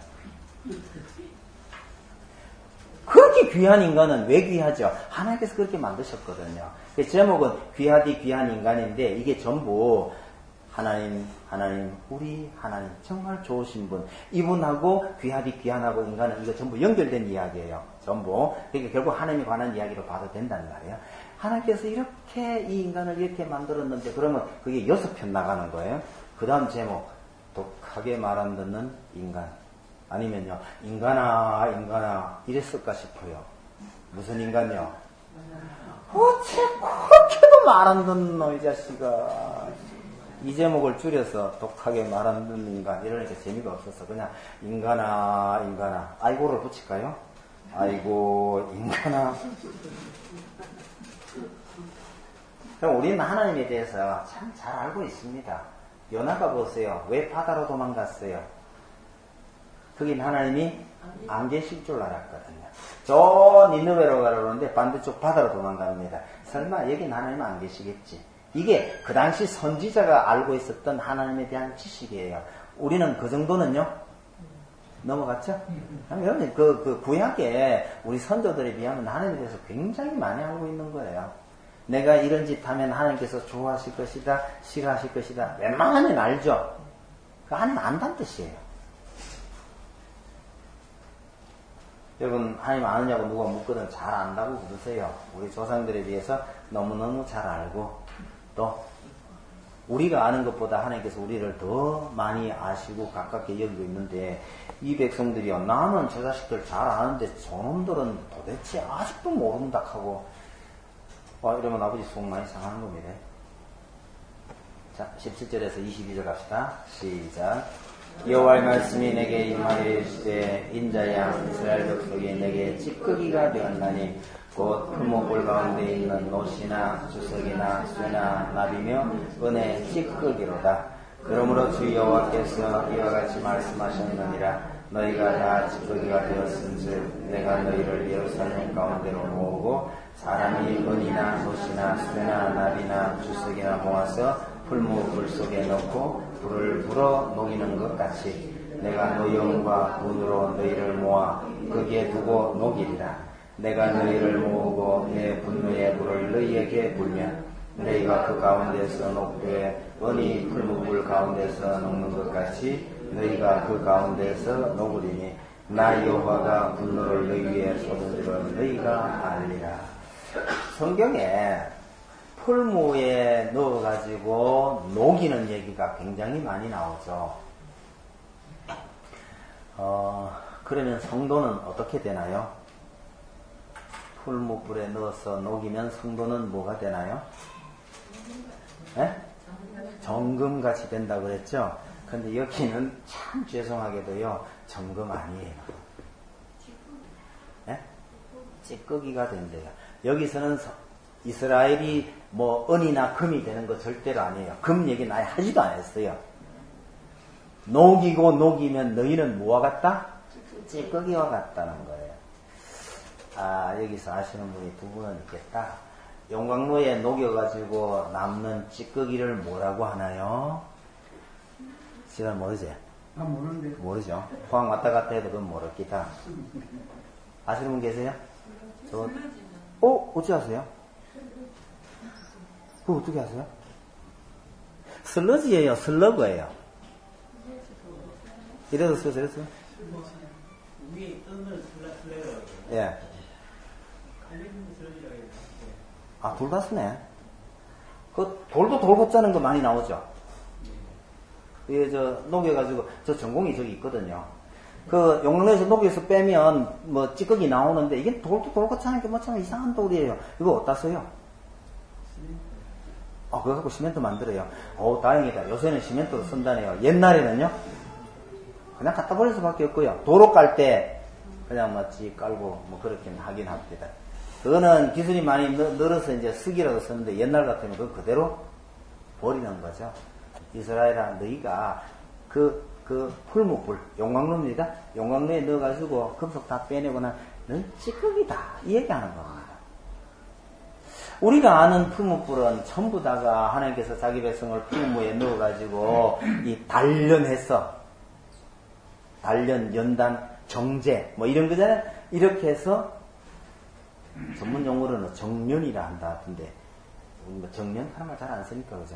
그렇게 귀한 인간은 왜 귀하죠? 하나님께서 그렇게 만드셨거든요. 그 제목은 귀하디 귀한 인간인데 이게 전부 하나님, 하나님, 우리 하나님 정말 좋으신 분 이분하고 귀하디 귀한하고 인간은 이거 전부 연결된 이야기예요. 전부. 그러니까 결국 하나님에 관한 이야기로 봐도 된다는 말이에요. 하나님께서 이렇게 이 인간을 이렇게 만들었는데 그러면 그게 여섯 편 나가는 거예요. 그 다음 제목 독하게 말 안 듣는 인간 아니면요 인간아 인간아 이랬을까 싶어요. 무슨 인간요? 어째 그렇게도 말 안 듣는 너 이 자식아. 이 제목을 줄여서 독하게 말 안 듣는 인간 이러니까 재미가 없어서 그냥 인간아 인간아 아이고를 붙일까요? 아이고 인간아. 그럼 우리는 하나님에 대해서 참 잘 알고 있습니다. 요나가 보세요. 왜 바다로 도망갔어요? 거긴 하나님이 안 계실 줄 알았거든요. 저 니느웨로 가려는데 반대쪽 바다로 도망갑니다. 설마 여긴 하나님 안 계시겠지. 이게 그 당시 선지자가 알고 있었던 하나님에 대한 지식이에요. 우리는 그 정도는요 넘어갔죠? 여러분 그, 그 구약에 우리 선조들에 비하면 하나님에 대해서 굉장히 많이 알고 있는 거예요. 내가 이런 짓 하면 하나님께서 좋아하실 것이다, 싫어하실 것이다. 웬만하면 알죠? 그 하나님 안다는 뜻이에요. 여러분, 하나님 아느냐고 누가 묻거든 잘 안다고 그러세요. 우리 조상들에 비해서 너무너무 잘 알고, 또, 우리가 아는 것보다 하나님께서 우리를 더 많이 아시고 가깝게 여기고 있는데, 이 백성들이요, 나는 저 자식들 잘 아는데 저놈들은 도대체 아직도 모른다 하고, 와, 이러면 아버지 속 많이 상하는 겁니다. 자, 십칠 절에서 이십이 절 갑시다. 시작. 여호와의 말씀이 내게 임하여 이르시되 인자의 양 이스라엘 족속이 내게 찌꺼기가 되었나니 곧 풀목불 가운데 있는 노시나 주석이나 쇠나 나비며 은의 찌꺼기로다. 그러므로 주 여호와께서 이와 같이 말씀하셨느니라. 너희가 다 찌꺼기가 되었은즉 내가 너희를 예루살렘 가운데로 모으고 사람이 은이나 노시나 쇠나 나비나 주석이나 모아서 풀무불 속에 넣고 불을 불어 녹이는 것 같이 내가 노염과 분으로 너희를 모아 거기에 두고 녹이리라. 내가 너희를 모으고 내 분노의 불을 너희에게 불면 너희가 그 가운데서 녹되 은이 풀무불 가운데서 녹는 것 같이 너희가 그 가운데서 녹으리니 나 여호와가 분노를 너희 위에 쏟은 줄을 너희가 알리라. 성경에 풀무에 넣어가지고 녹이는 얘기가 굉장히 많이 나오죠. 어, 그러면 성도는 어떻게 되나요? 풀무불에 넣어서 녹이면 성도는 뭐가 되나요? 네? 정금같이 된다고 그랬죠? 근데 여기는 참 죄송하게도요, 정금 아니에요. 네? 찌꺼기가 된대요. 여기서는 이스라엘이 뭐 은이나 금이 되는 거 절대로 아니에요. 금 얘기는 아예 하지도 않았어요. 녹이고 녹이면 너희는 뭐와 같다? 찌꺼기와 같다는 거예요. 아, 여기서 아시는 분이 두 분은 있겠다. 용광로에 녹여가지고 남는 찌꺼기를 뭐라고 하나요? 시간 모르지? 아, 모르는데. 모르죠. 포항 왔다 갔다 해도 그건 모르겠다. 아시는 분 계세요? 저, 어? 어찌 아세요? 그거 어떻게 아세요? 슬러지예요, 슬러그예요. 이래서 써요, 저래서? 위에 뜨는 슬러그라고. 예. 아, 둘 다 쓰네. 그, 돌도 돌고 짜는 거 많이 나오죠? 예, 저, 녹여가지고, 저 전공이 저기 있거든요. 그, 용릉에서 녹여서 빼면, 뭐, 찌꺼기 나오는데, 이게 돌도 돌고 짜는 게 뭐 참 이상한 돌이에요. 이거 어디다 써요? 아, 그거 갖고 시멘트 만들어요. 오, 다행이다. 요새는 시멘트로 쓴다네요. 옛날에는요, 그냥 갖다 버릴 수밖에 없고요. 도로 깔 때, 그냥 마치 깔고, 뭐, 그렇게 하긴 합니다. 그거는 기술이 많이 늘어서 이제 쓰기라도 쓰는데, 옛날 같으면 그거 그대로 버리는 거죠. 이스라엘아, 너희가 그, 그 풀무불, 용광로입니다. 용광로에 넣어가지고 금속 다 빼내거나, 넌 찌꺼기다. 이 얘기하는 겁니다. 우리가 아는 풀무불은 전부 다가 하나님께서 자기 백성을 풀무에 넣어가지고, 이 단련해서, 단련, 연단, 정제, 뭐 이런 거잖아요. 이렇게 해서, 전문 용어로는 정련이라 한다 하던데, 뭐 정련 하는 말 잘 안 쓰니까, 그죠?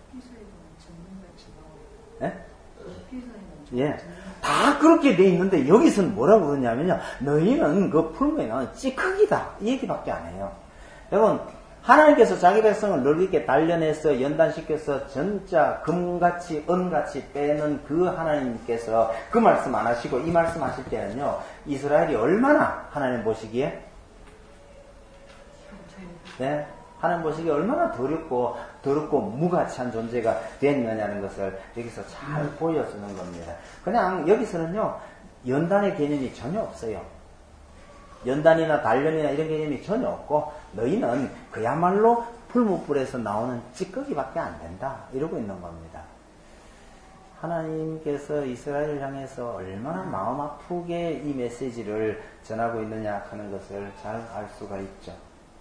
예? 예. 다 그렇게 돼 있는데, 여기서는 뭐라고 그러냐면요. 너희는 그 풀무에 나오는 찌꺼기다. 이 얘기밖에 안 해요. 여러분, 하나님께서 자기 백성을 널리게 단련해서 연단시켜서 전자 금같이 은같이 빼는 그 하나님께서 그 말씀 안 하시고 이 말씀 하실 때는요, 이스라엘이 얼마나 하나님 보시기에, 네, 하나님 보시기에 얼마나 더럽고 더럽고 무가치한 존재가 됐느냐는 것을 여기서 잘 보여주는 겁니다. 그냥 여기서는요, 연단의 개념이 전혀 없어요. 연단이나 단련이나 이런 개념이 전혀 없고, 너희는 그야말로 풀무불에서 나오는 찌꺼기밖에 안 된다. 이러고 있는 겁니다. 하나님께서 이스라엘을 향해서 얼마나 마음 아프게 이 메시지를 전하고 있느냐 하는 것을 잘 알 수가 있죠.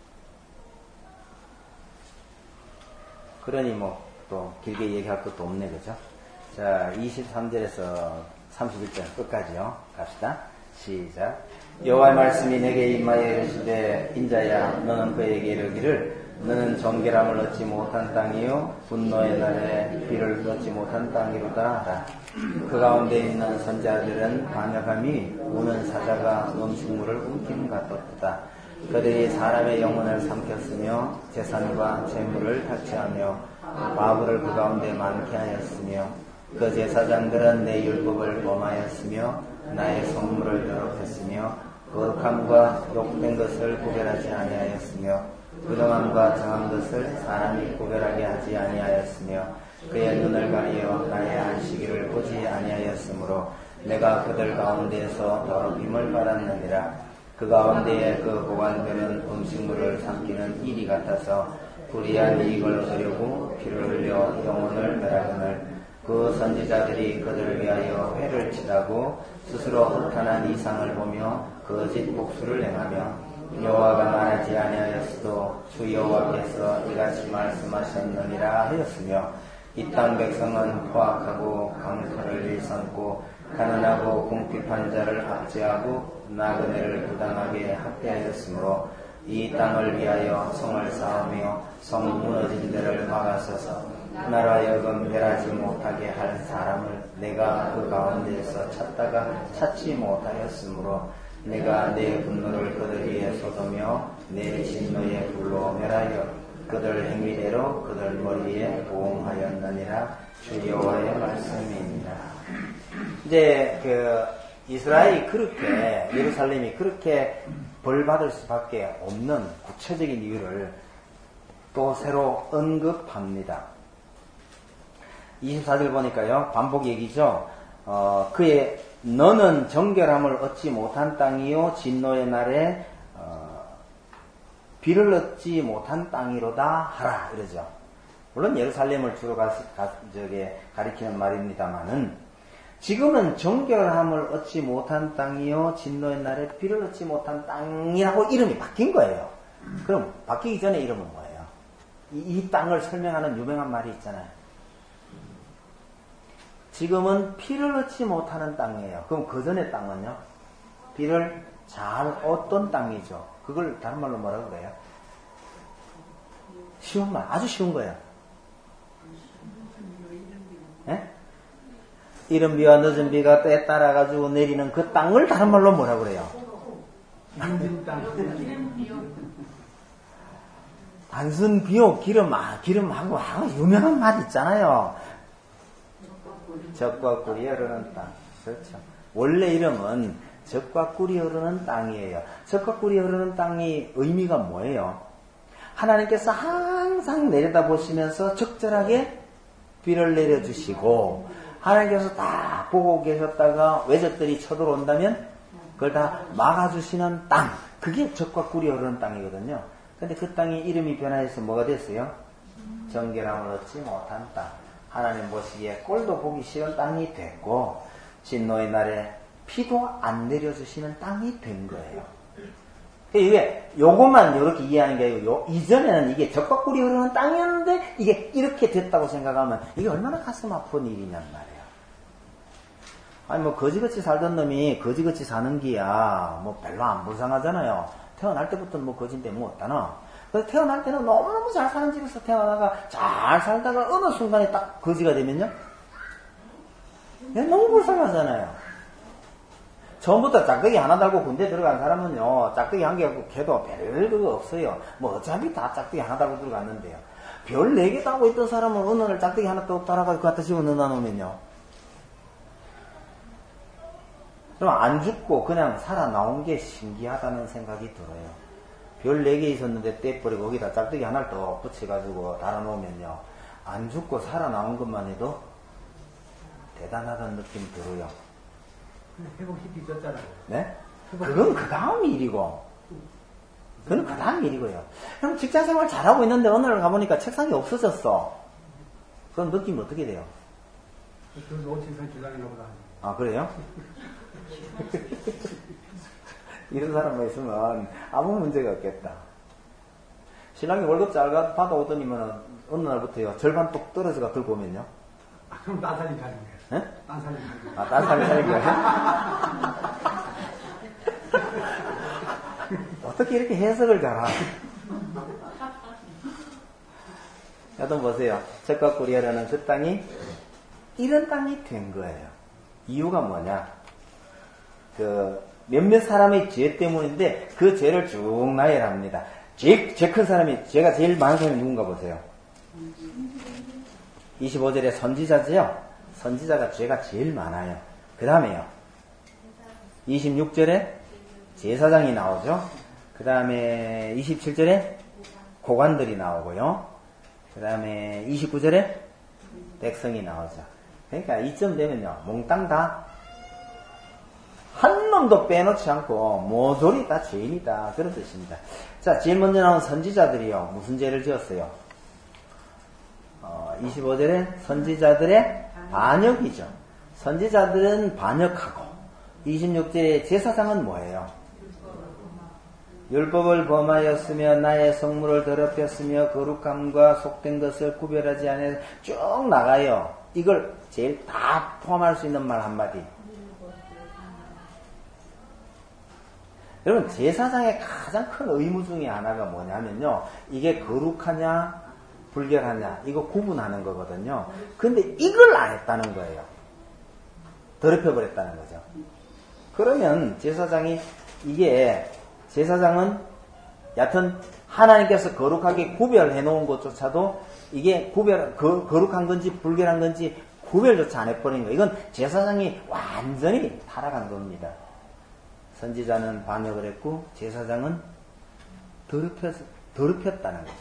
그러니 뭐 또 길게 얘기할 것도 없네, 그죠? 자, 이십삼 절에서 삼십일 절 끝까지요. 갑시다. 시작. 여호와의 말씀이 내게 임하여 이르시되 인자야 너는 그에게 이르기를 너는 정결함을 얻지 못한 땅이요 분노의 날에 비를 얻지 못한 땅이로다 하라. 그 가운데 있는 선자들은 반역함이 우는 사자가 음식물을 움킴 같았다. 그들이 사람의 영혼을 삼켰으며 재산과 재물을 탈취하며 과부를 그 가운데 많게 하였으며 그 제사장들은 내 율법을 범하였으며 나의 성물을 더럽혔으며 거룩함과 욕된 것을 구별하지 아니하였으며 부정함과 정한 것을 사람이 구별하게 하지 아니하였으며 그의 눈을 가리어 나의 안식일을 보지 아니하였으므로 내가 그들 가운데에서 더럽힘을 받았느니라. 그 가운데에 그 보관되는 음식물을 삼키는 일이 같아서 불의한 이익을 얻으려고 피를 흘려 영혼을 멸하거늘 그 선지자들이 그들을 위하여 회를 치라고 스스로 허탄한 이상을 보며 거짓 복수를 행하며 여호와가 말하지 아니하였어도 주 여호와께서 이같이 말씀하셨느니라 하였으며 이 땅 백성은 포악하고 강탈을 일삼고 가난하고 궁핍한 자를 압제하고 나그네를 부당하게 학대하였으므로 이 땅을 위하여 성을 쌓으며 성 무너진 데를 막아서서 나로 하여금 멸하지 못하게 할 사람을 내가 그 가운데에서 찾다가 찾지 못하였으므로 내가 내 분노를 그들 위에 쏟으며 내 진노의 불로 멸하여 그들 행위대로 그들 머리에 보응하였느니라. 주 여호와의 말씀입니다. 이제 그 이스라엘이 그렇게 예루살렘이 그렇게 벌받을 수밖에 없는 구체적인 이유를 또 새로 언급합니다. 이십사 절 보니까요, 반복 얘기죠. 어, 그의 너는 정결함을 얻지 못한 땅이요 진노의 날에 어, 비를 얻지 못한 땅이로다 하라 이러죠. 물론 예루살렘을 주로 가, 가, 저게 가리키는 말입니다만은 지금은 정결함을 얻지 못한 땅이요 진노의 날에 비를 얻지 못한 땅이라고 이름이 바뀐 거예요. 그럼 바뀌기 전에 이름은 뭐예요? 이, 이 땅을 설명하는 유명한 말이 있잖아요. 지금은 피를 얻지 못하는 땅이에요. 그럼 그 전의 땅은요? 비를 잘 얻던 땅이죠. 그걸 다른 말로 뭐라고 그래요? 쉬운 말, 아주 쉬운 거예요. 예? 이른 비와 늦은 비가 때에 따라가지고 내리는 그 땅을 다른 말로 뭐라고 그래요? 단순 비오 기름, 아, 기름하고, 아, 유명한 말 있잖아요. 젖과 꿀이 흐르는 땅. 그렇죠. 원래 이름은 젖과 꿀이 흐르는 땅이에요. 젖과 꿀이 흐르는 땅이 의미가 뭐예요? 하나님께서 항상 내려다보시면서 적절하게 비를 내려주시고 하나님께서 딱 보고 계셨다가 외적들이 쳐들어온다면 그걸 다 막아주시는 땅. 그게 젖과 꿀이 흐르는 땅이거든요. 근데 그 땅이 이름이 변화해서 뭐가 됐어요? 정결함을 얻지 못한 땅. 하나님 보시기에 꼴도 보기 싫은 땅이 됐고 진노의 날에 피도 안 내려주시는 땅이 된 거예요. 이게 요것만 이렇게 이해하는 게 아니고 이전에는 이게 젖과 꿀이 흐르는 땅이었는데 이게 이렇게 됐다고 생각하면 이게 얼마나 가슴 아픈 일이냔 말이에요. 아니 뭐 거지같이 살던 놈이 거지같이 사는 기야 뭐 별로 안 불쌍하잖아요. 태어날 때부터는 뭐 거지인데 뭐 어떠나. 그래서 태어날 때는 너무너무 잘 사는 집에서 태어나다가 잘 살다가 어느 순간에 딱 거지가 되면요. 너무 불쌍하잖아요. 처음부터 짝대기 하나 달고 군대 들어간 사람은요. 짝대기 한 개 걔도 별 그거 없어요. 뭐 어차피 다 짝대기 하나 달고 들어갔는데요. 별 네 개 달고 있던 사람은 어느 날 짝대기 하나 또 달아가지고 갖다 집어넣어 놓으면요. 그럼 안 죽고 그냥 살아나온 게 신기하다는 생각이 들어요. 별 네 개 있었는데 떼버리고 거기다 짝대기 하나를 또 붙여가지고 달아놓으면요. 안 죽고 살아나온 것만 해도 대단하다는 느낌 들어요. 회복시키 줬잖아요. 네? 그건 그 다음 일이고. 그건 그 다음 일이고요. 그럼 직장생활 잘하고 있는데 어느 날 가보니까 책상이 없어졌어. 그럼 느낌이 어떻게 돼요? 그 노치선 주장인가 보다. 아, 그래요? 이런 사람만 있으면 아무 문제가 없겠다. 신랑이 월급 잘 받아오더니면 어느 날부터요 절반 똑 떨어져가 들고 오면요. 아, 그럼 딴 살림 사는 거예요. 네? 딴 살림 사는 거예요. 아, 딴 살림 사는 거예요? 어떻게 이렇게 해석을 잘하나? 여러분 보세요. 적과꾸리아라는 그 땅이 이런 땅이 된 거예요. 이유가 뭐냐? 그 몇몇 사람의 죄 때문인데 그 죄를 쭉 나열합니다. 제일 죄 큰 사람이, 죄가 제일 많은 사람이 누군가 보세요. 이십오 절에 선지자지요? 선지자가 죄가 제일 많아요. 그 다음에요. 이십육 절에 제사장이 나오죠. 그 다음에 이십칠 절에 고관들이 나오고요. 그 다음에 이십구 절에 백성이 나오죠. 그러니까 이쯤 되면요. 몽땅 다 한 놈도 빼놓지 않고 모조리 다 죄인이다. 그런 뜻입니다. 자, 제일 먼저 나온 선지자들이요. 무슨 죄를 지었어요? 어, 이십오 절에 선지자들의 반역이죠. 선지자들은 반역하고 이십육 절에 제사장은 뭐예요? 율법을 범하였으며 나의 성물을 더럽혔으며 거룩함과 속된 것을 구별하지 않아 쭉 나가요. 이걸 제일 다 포함할 수 있는 말 한마디. 여러분, 제사장의 가장 큰 의무 중에 하나가 뭐냐면요. 이게 거룩하냐 불결하냐 이거 구분하는 거거든요. 근데 이걸 안 했다는 거예요. 더럽혀버렸다는 거죠. 그러면 제사장이 이게 제사장은 여하튼 하나님께서 거룩하게 구별해 놓은 것조차도 이게 구별, 거, 거룩한 건지 불결한 건지 구별조차 안 해버린 거예요. 이건 제사장이 완전히 타락한 겁니다. 선지자는 반역을 했고 제사장은 더럽혔, 더럽혔다는 거죠.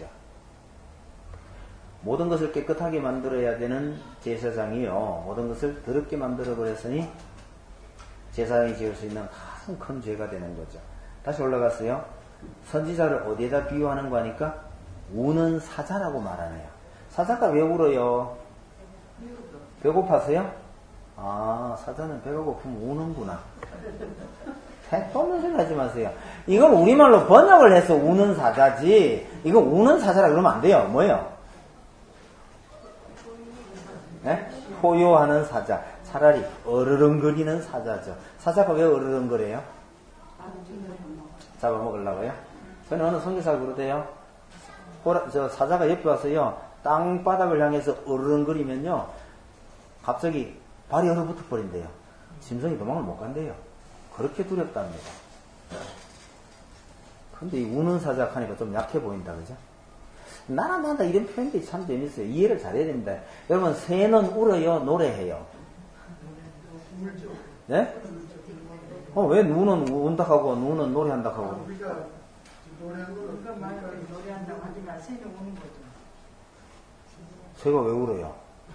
모든 것을 깨끗하게 만들어야 되는 제사장이요. 모든 것을 더럽게 만들어버렸으니 제사장이 지을 수 있는 가장 큰 죄가 되는 거죠. 다시 올라갔어요. 선지자를 어디에다 비유하는 거 하니까 우는 사자라고 말하네요. 사자가 왜 울어요? 배고파서요? 아, 사자는 배가 고프면 우는구나. 택없는 소리 하지 마세요. 이건 우리말로 번역을 해서 우는 사자지, 이거 우는 사자라 그러면 안 돼요. 뭐예요? 네? 포효하는 사자. 차라리 어르렁거리는 사자죠. 사자가 왜 어르렁거려요? 잡아먹으려고요? 저는 어느 선교사가 그러대요. 호라, 저 사자가 옆에 와서요, 땅바닥을 향해서 어르렁거리면요, 갑자기 발이 얼어붙어 버린대요. 짐승이 도망을 못 간대요. 그렇게 두렵답니다. 근데 이 우는 사자 하니까 좀 약해 보인다, 그죠? 나라마다 이런 표현들이 참 재밌어요. 이해를 잘해야 됩니다. 여러분, 새는 울어요, 노래해요? 네? 어, 왜 누는 운다 하고, 누는 노래한다 하고? 우리가 노래한다고 하지만 새는 우는 거죠. 새가 왜 울어요?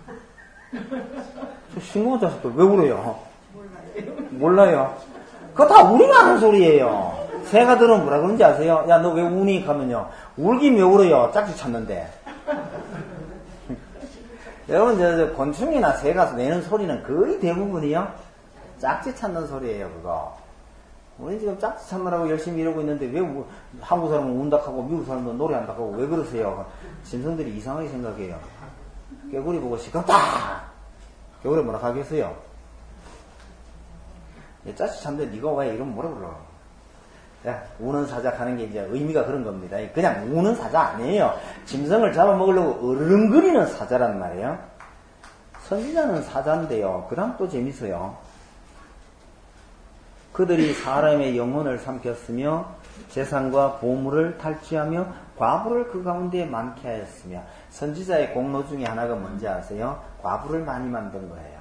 저 싱거운 자식들 왜 울어요? 몰라요. 몰라요. 그거 다 우리가 하는 소리예요. 새가 들으면 뭐라 그런지 아세요? 야, 너 왜 우니? 하면요. 울긴 왜 울어요? 짝지 찾는데. 여러분, 저, 저, 곤충이나 새가 내는 소리는 거의 대부분이요. 짝지 찾는 소리예요, 그거. 우리 지금 짝지 찾느라고 열심히 이러고 있는데 왜 우, 한국 사람은 운다하고 미국 사람은 노래한다고 왜 그러세요? 짐승들이 이상하게 생각해요. 개구리 보고 시끄럽다! 개구리 뭐라 하겠어요? 짝지 찾는데 네가 왜 이러면 뭐라 그러? 야, 우는 사자 하는 게 이제 의미가 그런 겁니다. 그냥 우는 사자 아니에요. 짐승을 잡아먹으려고 어르렁거리는 사자란 말이에요. 선지자는 사자인데요. 그 다음 또 재밌어요. 그들이 사람의 영혼을 삼켰으며 재산과 보물을 탈취하며 과부를 그 가운데 많게 하였으며. 선지자의 공로 중에 하나가 뭔지 아세요? 과부를 많이 만든 거예요.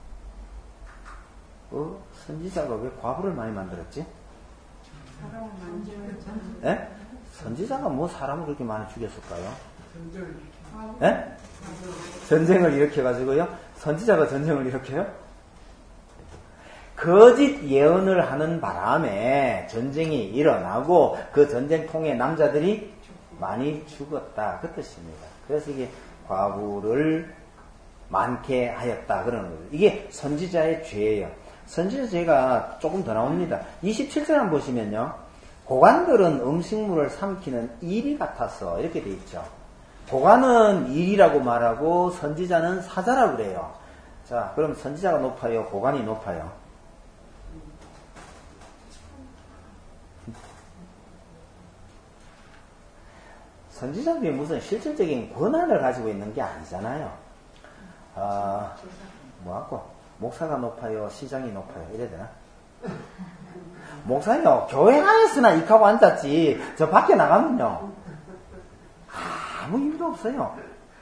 어? 선지자가 왜 과부를 많이 만들었지? 사람을 만지면 예? 선지자가 뭐 사람을 그렇게 많이 죽였을까요? 예? 전쟁을 일으켜가지고요? 선지자가 전쟁을 일으켜요? 거짓 예언을 하는 바람에 전쟁이 일어나고 그 전쟁통에 남자들이 많이 죽었다. 그 뜻입니다. 그래서 이게 과부를 많게 하였다. 그러는 거죠. 이게 선지자의 죄예요. 선지자 죄가 조금 더 나옵니다. 이십칠 절 한번 보시면요. 고관들은 음식물을 삼키는 일이 같아서 이렇게 돼 있죠. 고관은 일이라고 말하고 선지자는 사자라고 그래요. 자, 그럼 선지자가 높아요? 고관이 높아요? 선지자들이 무슨 실질적인 권한을 가지고 있는 게 아니잖아요. 아, 뭐하고 목사가 높아요, 시장이 높아요, 이래야 되나? 목사요, 교회 안에서나 익하고 앉았지, 저 밖에 나가면요, 아무 힘도 없어요.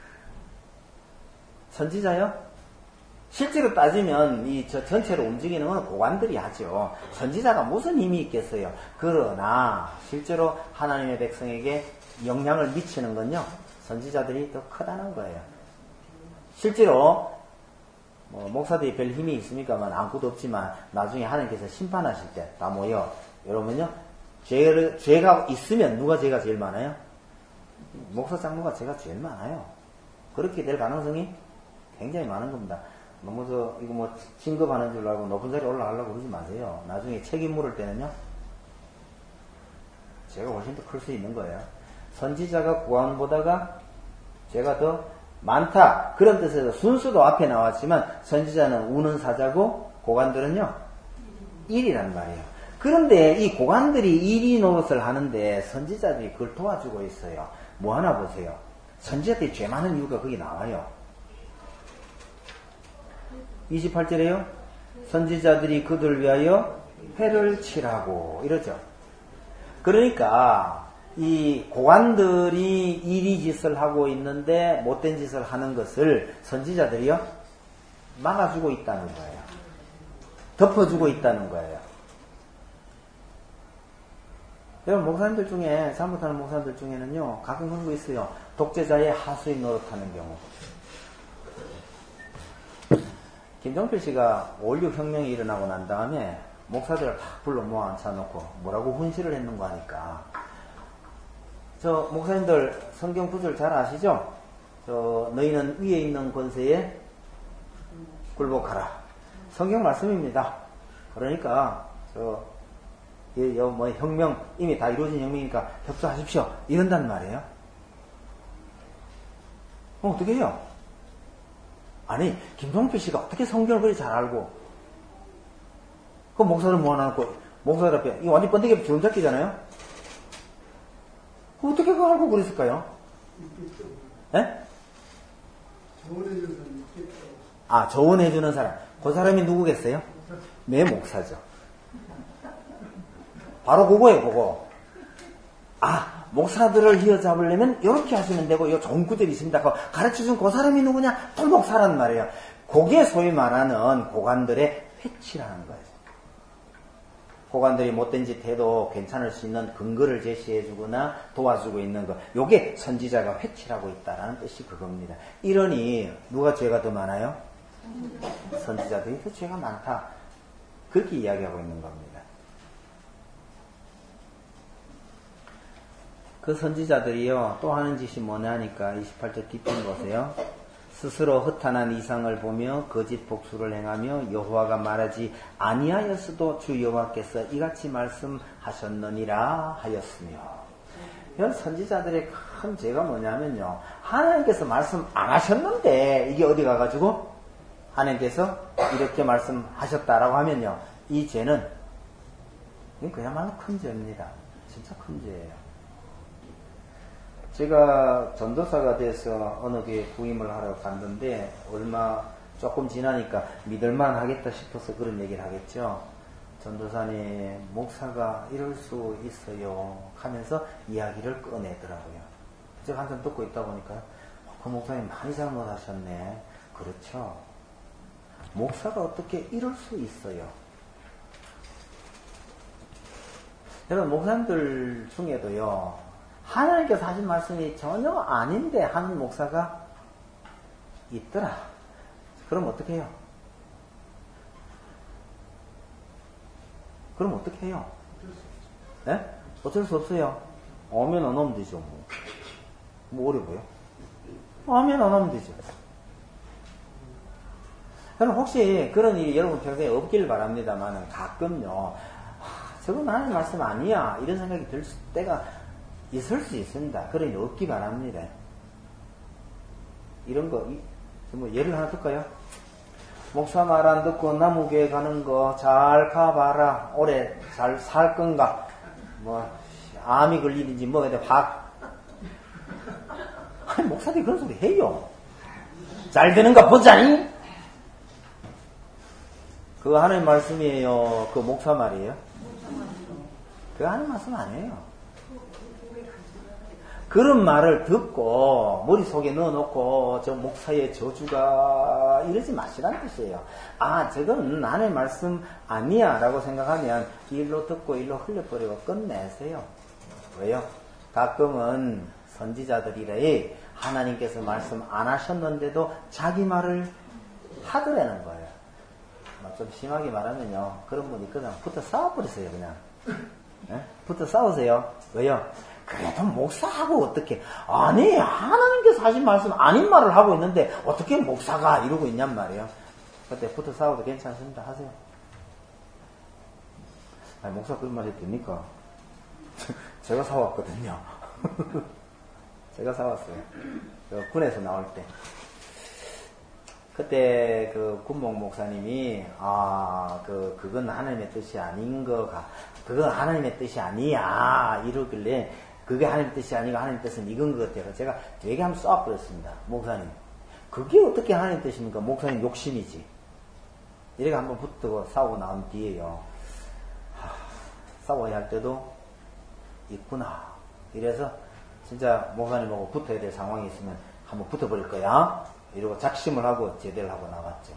선지자요? 실제로 따지면 이 저 전체로 움직이는 건 고관들이 하죠. 선지자가 무슨 힘이 있겠어요. 그러나 실제로 하나님의 백성에게 영향을 미치는 건요, 선지자들이 더 크다는 거예요. 실제로 뭐 목사들이 별 힘이 있습니까만 아무것도 없지만 나중에 하나님께서 심판하실 때 다 모여 이러면요, 죄를, 죄가 있으면 누가 죄가 제일 많아요? 목사 장로가 죄가 제일 많아요. 그렇게 될 가능성이 굉장히 많은 겁니다. 너무 저 이거 뭐 진급하는 줄 알고 높은 자리에 올라가려고 그러지 마세요. 나중에 책임 물을 때는요, 죄가 훨씬 더 클 수 있는 거예요. 선지자가 고관보다가 죄가 더 많다, 그런 뜻에서 순수도 앞에 나왔지만 선지자는 우는 사자고 고관들은요 일이란 말이에요. 그런데 이 고관들이 일이 노릇을 하는데 선지자들이 그걸 도와주고 있어요. 뭐 하나 보세요. 선지자들이 죄 많은 이유가 거기 나와요. 이십팔 절에요. 선지자들이 그들 위하여 회를 치라고 이러죠. 그러니까 이 고관들이 이리 짓을 하고 있는데 못된 짓을 하는 것을 선지자들이요 막아주고 있다는 거예요. 덮어주고 있다는 거예요. 여러분, 목사님들 중에, 잘못하는 목사님들 중에는요, 가끔 그런 거 있어요. 독재자의 하수인 노릇하는 경우. 김종필 씨가 오일육 혁명이 일어나고 난 다음에 목사들을 다 불러 모아 앉혀놓고 뭐라고 훈시를 했는가 하니까, 저 목사님들 성경 구절 잘 아시죠? 저 너희는 위에 있는 권세에 굴복하라. 성경 말씀입니다. 그러니까 저 뭐 혁명 이미 다 이루어진 혁명이니까 협조하십시오. 이런단 말이에요. 어, 어떻게 해요? 아니, 김종필 씨가 어떻게 성경을 그리 잘 알고, 그 목사를 모아놓고, 목사들 앞에, 이거 완전 번데기 주름 잡기잖아요? 어떻게 그거 알고 그랬을까요? 예? 조언해주는 사람이 있겠죠. 아, 조언해주는 사람. 그 사람이 누구겠어요? 내 목사죠. 바로 그거예요, 그거. 아, 목사들을 휘어잡으려면 이렇게 하시면 되고, 이 좋은 구절이 있습니다. 가르쳐준 그 사람이 누구냐? 또 목사란 말이에요. 그게 소위 말하는 고관들의 회치라는 거예요. 고관들이 못된 짓 해도 괜찮을 수 있는 근거를 제시해주거나 도와주고 있는 것. 요게 선지자가 회치라고 있다라는 뜻이 그겁니다. 이러니 누가 죄가 더 많아요? 선지자들이 더 죄가 많다. 그렇게 이야기하고 있는 겁니다. 그 선지자들이요, 또 하는 짓이 뭐냐 하니까 이십팔 절 뒷편 보세요. 스스로 허탄한 이상을 보며 거짓 복수를 행하며 여호와가 말하지 아니하였어도 주 여호와께서 이같이 말씀하셨느니라 하였으며. 이런 선지자들의 큰 죄가 뭐냐면요, 하나님께서 말씀 안 하셨는데 이게 어디 가가지고 하나님께서 이렇게 말씀하셨다라고 하면요, 이 죄는 그야말로 큰 죄입니다. 진짜 큰 죄예요. 제가 전도사가 돼서 어느 교회 부임을 하러 갔는데 얼마 조금 지나니까 믿을만 하겠다 싶어서 그런 얘기를 하겠죠. 전도사님, 목사가 이럴 수 있어요 하면서 이야기를 꺼내더라고요. 제가 한참 듣고 있다 보니까 그 목사님 많이 잘못하셨네. 그렇죠. 목사가 어떻게 이럴 수 있어요. 여러분, 목사님들 중에도요, 하나님께서 하신 말씀이 전혀 아닌데 하는 목사가 있더라. 그럼 어떻게 해요? 그럼 어떻게 해요? 네? 어쩔 수 없어요. 오면 안 오면 되죠. 뭐, 뭐 어려워요? 오면 안 오면 되죠. 그럼 혹시 그런 일이 여러분 평생에 없길 바랍니다만 가끔요, 아, 저건 하나님 말씀 아니야 이런 생각이 들 때가 있을 수 있습니다. 그러니 없기 바랍니다. 이런 거, 뭐 예를 하나 들까요? 목사 말 안 듣고 나무교회 가는 거 잘 가봐라. 오래 잘 살 건가? 뭐 암이 걸리는지 뭐가 돼 확 아니, 목사들이 그런 소리 해요. 잘 되는가 보자니? 그거 하나님 말씀이에요? 그 목사 말이에요? 그거 하나님 말씀 아니에요. 그런 말을 듣고 머릿속에 넣어놓고 저 목사의 저주가 이러지 마시라는 뜻이에요. 아, 저건 하나님의 말씀 아니야 라고 생각하면 일로 듣고 일로 흘려버리고 끝내세요. 왜요? 가끔은 선지자들이래 하나님께서 말씀 안 하셨는데도 자기 말을 하더라는 거예요. 좀 심하게 말하면요, 그런 분이 그냥 붙어 싸워버리세요. 그냥 네? 붙어 싸우세요. 왜요? 그래도 목사하고 어떻게, 아니, 하나님께서 하신 말씀 아닌 말을 하고 있는데, 어떻게 목사가 이러고 있냔 말이에요. 그때 붙어 싸워도 괜찮습니다. 하세요. 아니, 목사 그런 말이 됩니까? 제가 사왔거든요. 제가 사왔어요. 군에서 나올 때. 그때 그 군목 목사님이, 아, 그, 그건 하나님의 뜻이 아닌 거가, 그건 하나님의 뜻이 아니야. 이러길래, 그게 하나님 뜻이 아니고 하나님 뜻은 이건 것 같아요. 제가 되게 한번 쏴버렸습니다. 목사님. 그게 어떻게 하나님 뜻입니까? 목사님 욕심이지. 이렇게 한번 붙고 싸우고 나온 뒤에요. 하, 싸워야 할 때도 있구나. 이래서 진짜 목사님하고 붙어야 될 상황이 있으면 한번 붙어버릴 거야. 이러고 작심을 하고 제대를 하고 나갔죠.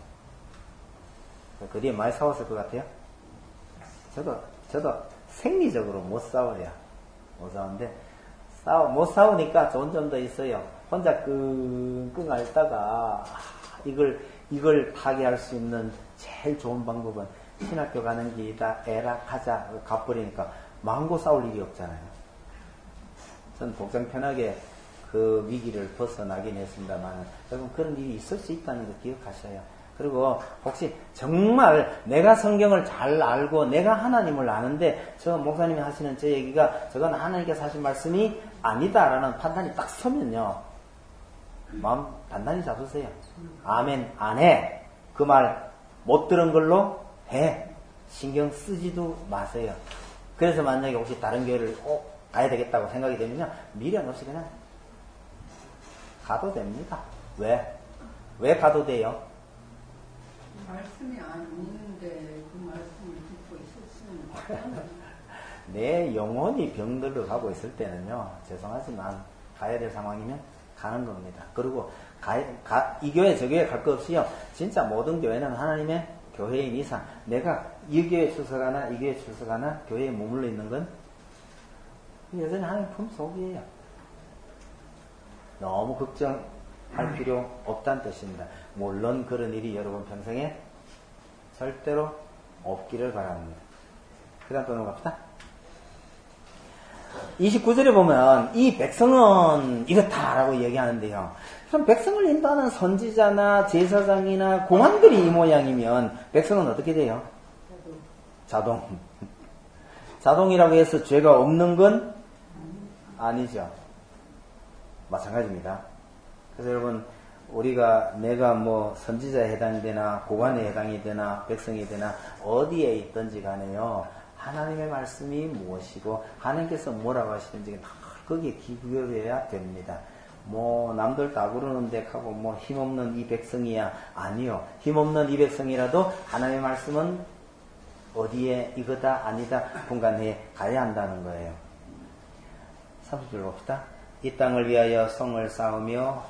그 뒤에 많이 싸웠을 것 같아요. 저도, 저도 생리적으로 못 싸워요. 못 싸우는데, 싸워, 못 싸우니까 좋은 점도 있어요. 혼자 끙끙 앓다가, 이걸, 이걸 타개할 수 있는 제일 좋은 방법은 신학교 가는 길이다, 에라, 가자, 가버리니까 마음고 싸울 일이 없잖아요. 전 복장 편하게 그 위기를 벗어나긴 했습니다만, 여러분 그런 일이 있을 수 있다는 거 기억하셔요. 그리고 혹시 정말 내가 성경을 잘 알고 내가 하나님을 아는데 저 목사님이 하시는 저 얘기가 저건 하나님께서 하신 말씀이 아니다라는 판단이 딱 서면요. 마음 단단히 잡으세요. 아멘 안 해. 그 말 못 들은 걸로 해. 신경 쓰지도 마세요. 그래서 만약에 혹시 다른 교회를 꼭 가야 되겠다고 생각이 되면 미련 없이 그냥 가도 됩니다. 왜? 왜 가도 돼요? 말씀이 아닌데 그 말씀을 듣고 있었으면 내 영혼이 병들어 가고 있을 때는요, 죄송하지만 가야 될 상황이면 가는 겁니다. 그리고 가, 가, 이 교회 저 교회 갈 거 없이요, 진짜 모든 교회는 하나님의 교회인 이상 내가 이 교회에 출석하나 이 교회에 출석하나 교회에 머물러 있는 건 여전히 하나님 품속이에요. 너무 걱정할 필요 없다는 뜻입니다. 물론 그런 일이 여러분 평생에 절대로 없기를 바랍니다. 그 다음 또 넘어갑시다. 이십구 절에 보면 이 백성은 이렇다라고 얘기하는데요. 그럼 백성을 인도하는 선지자나 제사장이나 공안들이 이 모양이면 백성은 어떻게 돼요? 자동. 자동이라고 해서 죄가 없는 건 아니죠. 마찬가지입니다. 그래서 여러분 우리가 내가 뭐 선지자에 해당이 되나 고관에 해당이 되나 백성이 되나 어디에 있든지 간에요, 하나님의 말씀이 무엇이고 하나님께서 뭐라고 하시는지 다 거기에 기울여야 됩니다. 뭐 남들 다 그러는데 하고 뭐 힘없는 이 백성이야, 아니요. 힘없는 이 백성이라도 하나님의 말씀은 어디에 이거다 아니다 분간해 가야 한다는 거예요. 삼십 절 봅시다. 이 땅을 위하여 성을 쌓으며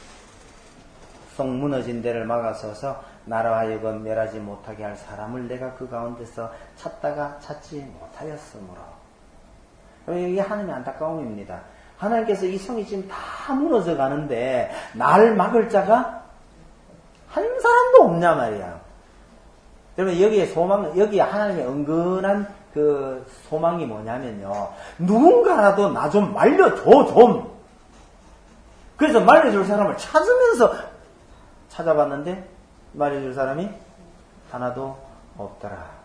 성 무너진 데를 막아서서 나로 하여금 멸하지 못하게 할 사람을 내가 그 가운데서 찾다가 찾지 못하였으므로. 이게 하나님의 안타까움입니다. 하나님께서 이 성이 지금 다 무너져 가는데 날 막을 자가 한 사람도 없냐 말이야. 여러분 여기에 소망, 여기에 하나님의 은근한 그 소망이 뭐냐면요, 누군가라도 나 좀 말려줘 좀. 그래서 말려줄 사람을 찾으면서 찾아봤는데 말해줄 사람이 하나도 없더라.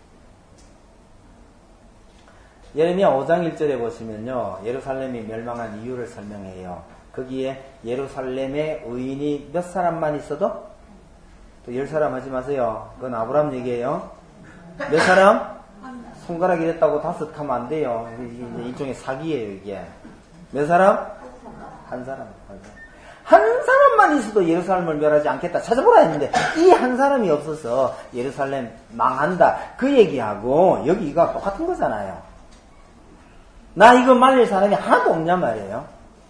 예레미야 오 장 일 절에 보시면요, 예루살렘이 멸망한 이유를 설명해요. 거기에 예루살렘에 의인이 몇 사람만 있어도, 또 열 사람 하지 마세요. 그건 아브라함 얘기예요. 몇 사람? 손가락 이랬다고 다섯 하면 안 돼요. 일종의 사기예요, 이게. 몇 사람? 한 사람, 한 사람. 한 사람만 있어도 예루살렘을 멸하지 않겠다. 찾아보라 했는데 이 한 사람이 없어서 예루살렘 망한다. 그 얘기하고 여기가 똑같은 거잖아요. 나 이거 말릴 사람이 하나도 없냔 말이에요.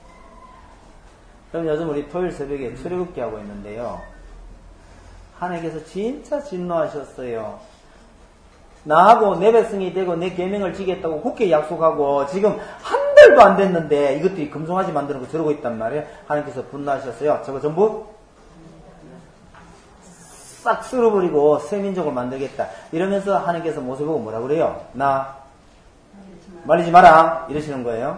그럼 요즘 우리 토요일 새벽에 출애굽기 하고 있는데요. 하나님께서 진짜 진노하셨어요. 나하고 내 백성이 되고 내 계명을 지겠다고 굳게 약속하고 지금 한 달도 안 됐는데 이것들이 금송아지 만드는 거 저러고 있단 말이에요. 하나님께서 분노하셨어요. 저거 전부 싹 쓸어버리고 새 민족을 만들겠다. 이러면서 하나님께서 모세 보고 뭐라 그래요? 나 말리지 마라 이러시는 거예요.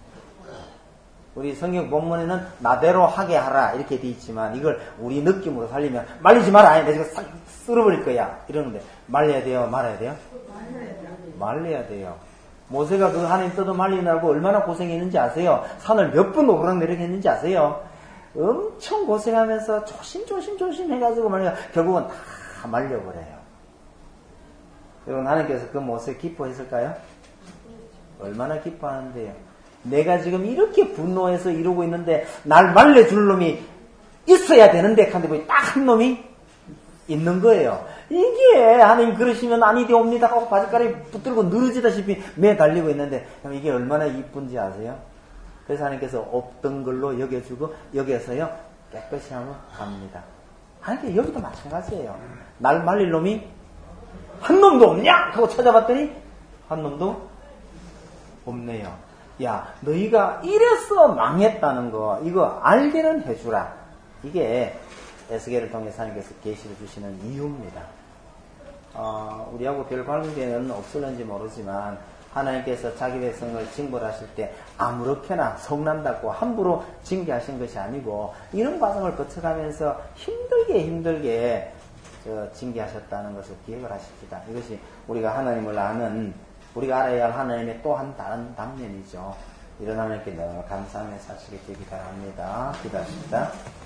우리 성경 본문에는 나대로 하게 하라 이렇게 돼 있지만 이걸 우리 느낌으로 살리면 말리지 마라 내가 지금 싹 쓸어버릴 거야 이러는데 말려야 돼요? 말아야 돼요? 말려야 돼요. 모세가 그 하나님 떠도 말리느라고 얼마나 고생했는지 아세요? 산을 몇 번 오르락내리락 했는지 아세요? 엄청 고생하면서 조심조심 조심 해가지고 말려 결국은 다 말려버려요. 여러분 하나님께서 그 모세 기뻐했을까요? 얼마나 기뻐하는데요. 내가 지금 이렇게 분노해서 이러고 있는데 날 말려줄 놈이 있어야 되는데 근데 딱 한 놈이 있는 거예요. 이게 하나님 그러시면 아니되옵니다 하고 바지가락이 붙들고 늘어지다시피 매 달리고 있는데 이게 얼마나 이쁜지 아세요? 그래서 하나님께서 없던 걸로 여겨주고 여겨서요 깨끗이 하면 갑니다. 하나님께 여기도 마찬가지예요. 날 말릴 놈이 한 놈도 없냐? 하고 찾아봤더니 한 놈도 없네요. 야, 너희가 이래서 망했다는 거 이거 알게는 해주라. 이게 에스겔을 통해서 하나님께서 계시를 주시는 이유입니다. 어, 우리하고 별 관계는 없을는지 모르지만 하나님께서 자기 백성을 징벌하실 때 아무렇게나 성난다고 함부로 징계하신 것이 아니고 이런 과정을 거쳐가면서 힘들게 힘들게 저 징계하셨다는 것을 기억을 하십시다. 이것이 우리가 하나님을 아는 우리가 알아야 할 하나님의 또 한 다른 단면이죠. 이런 하나님께 너무 감사하며 사시게 되기 바랍니다. 기도하십시다.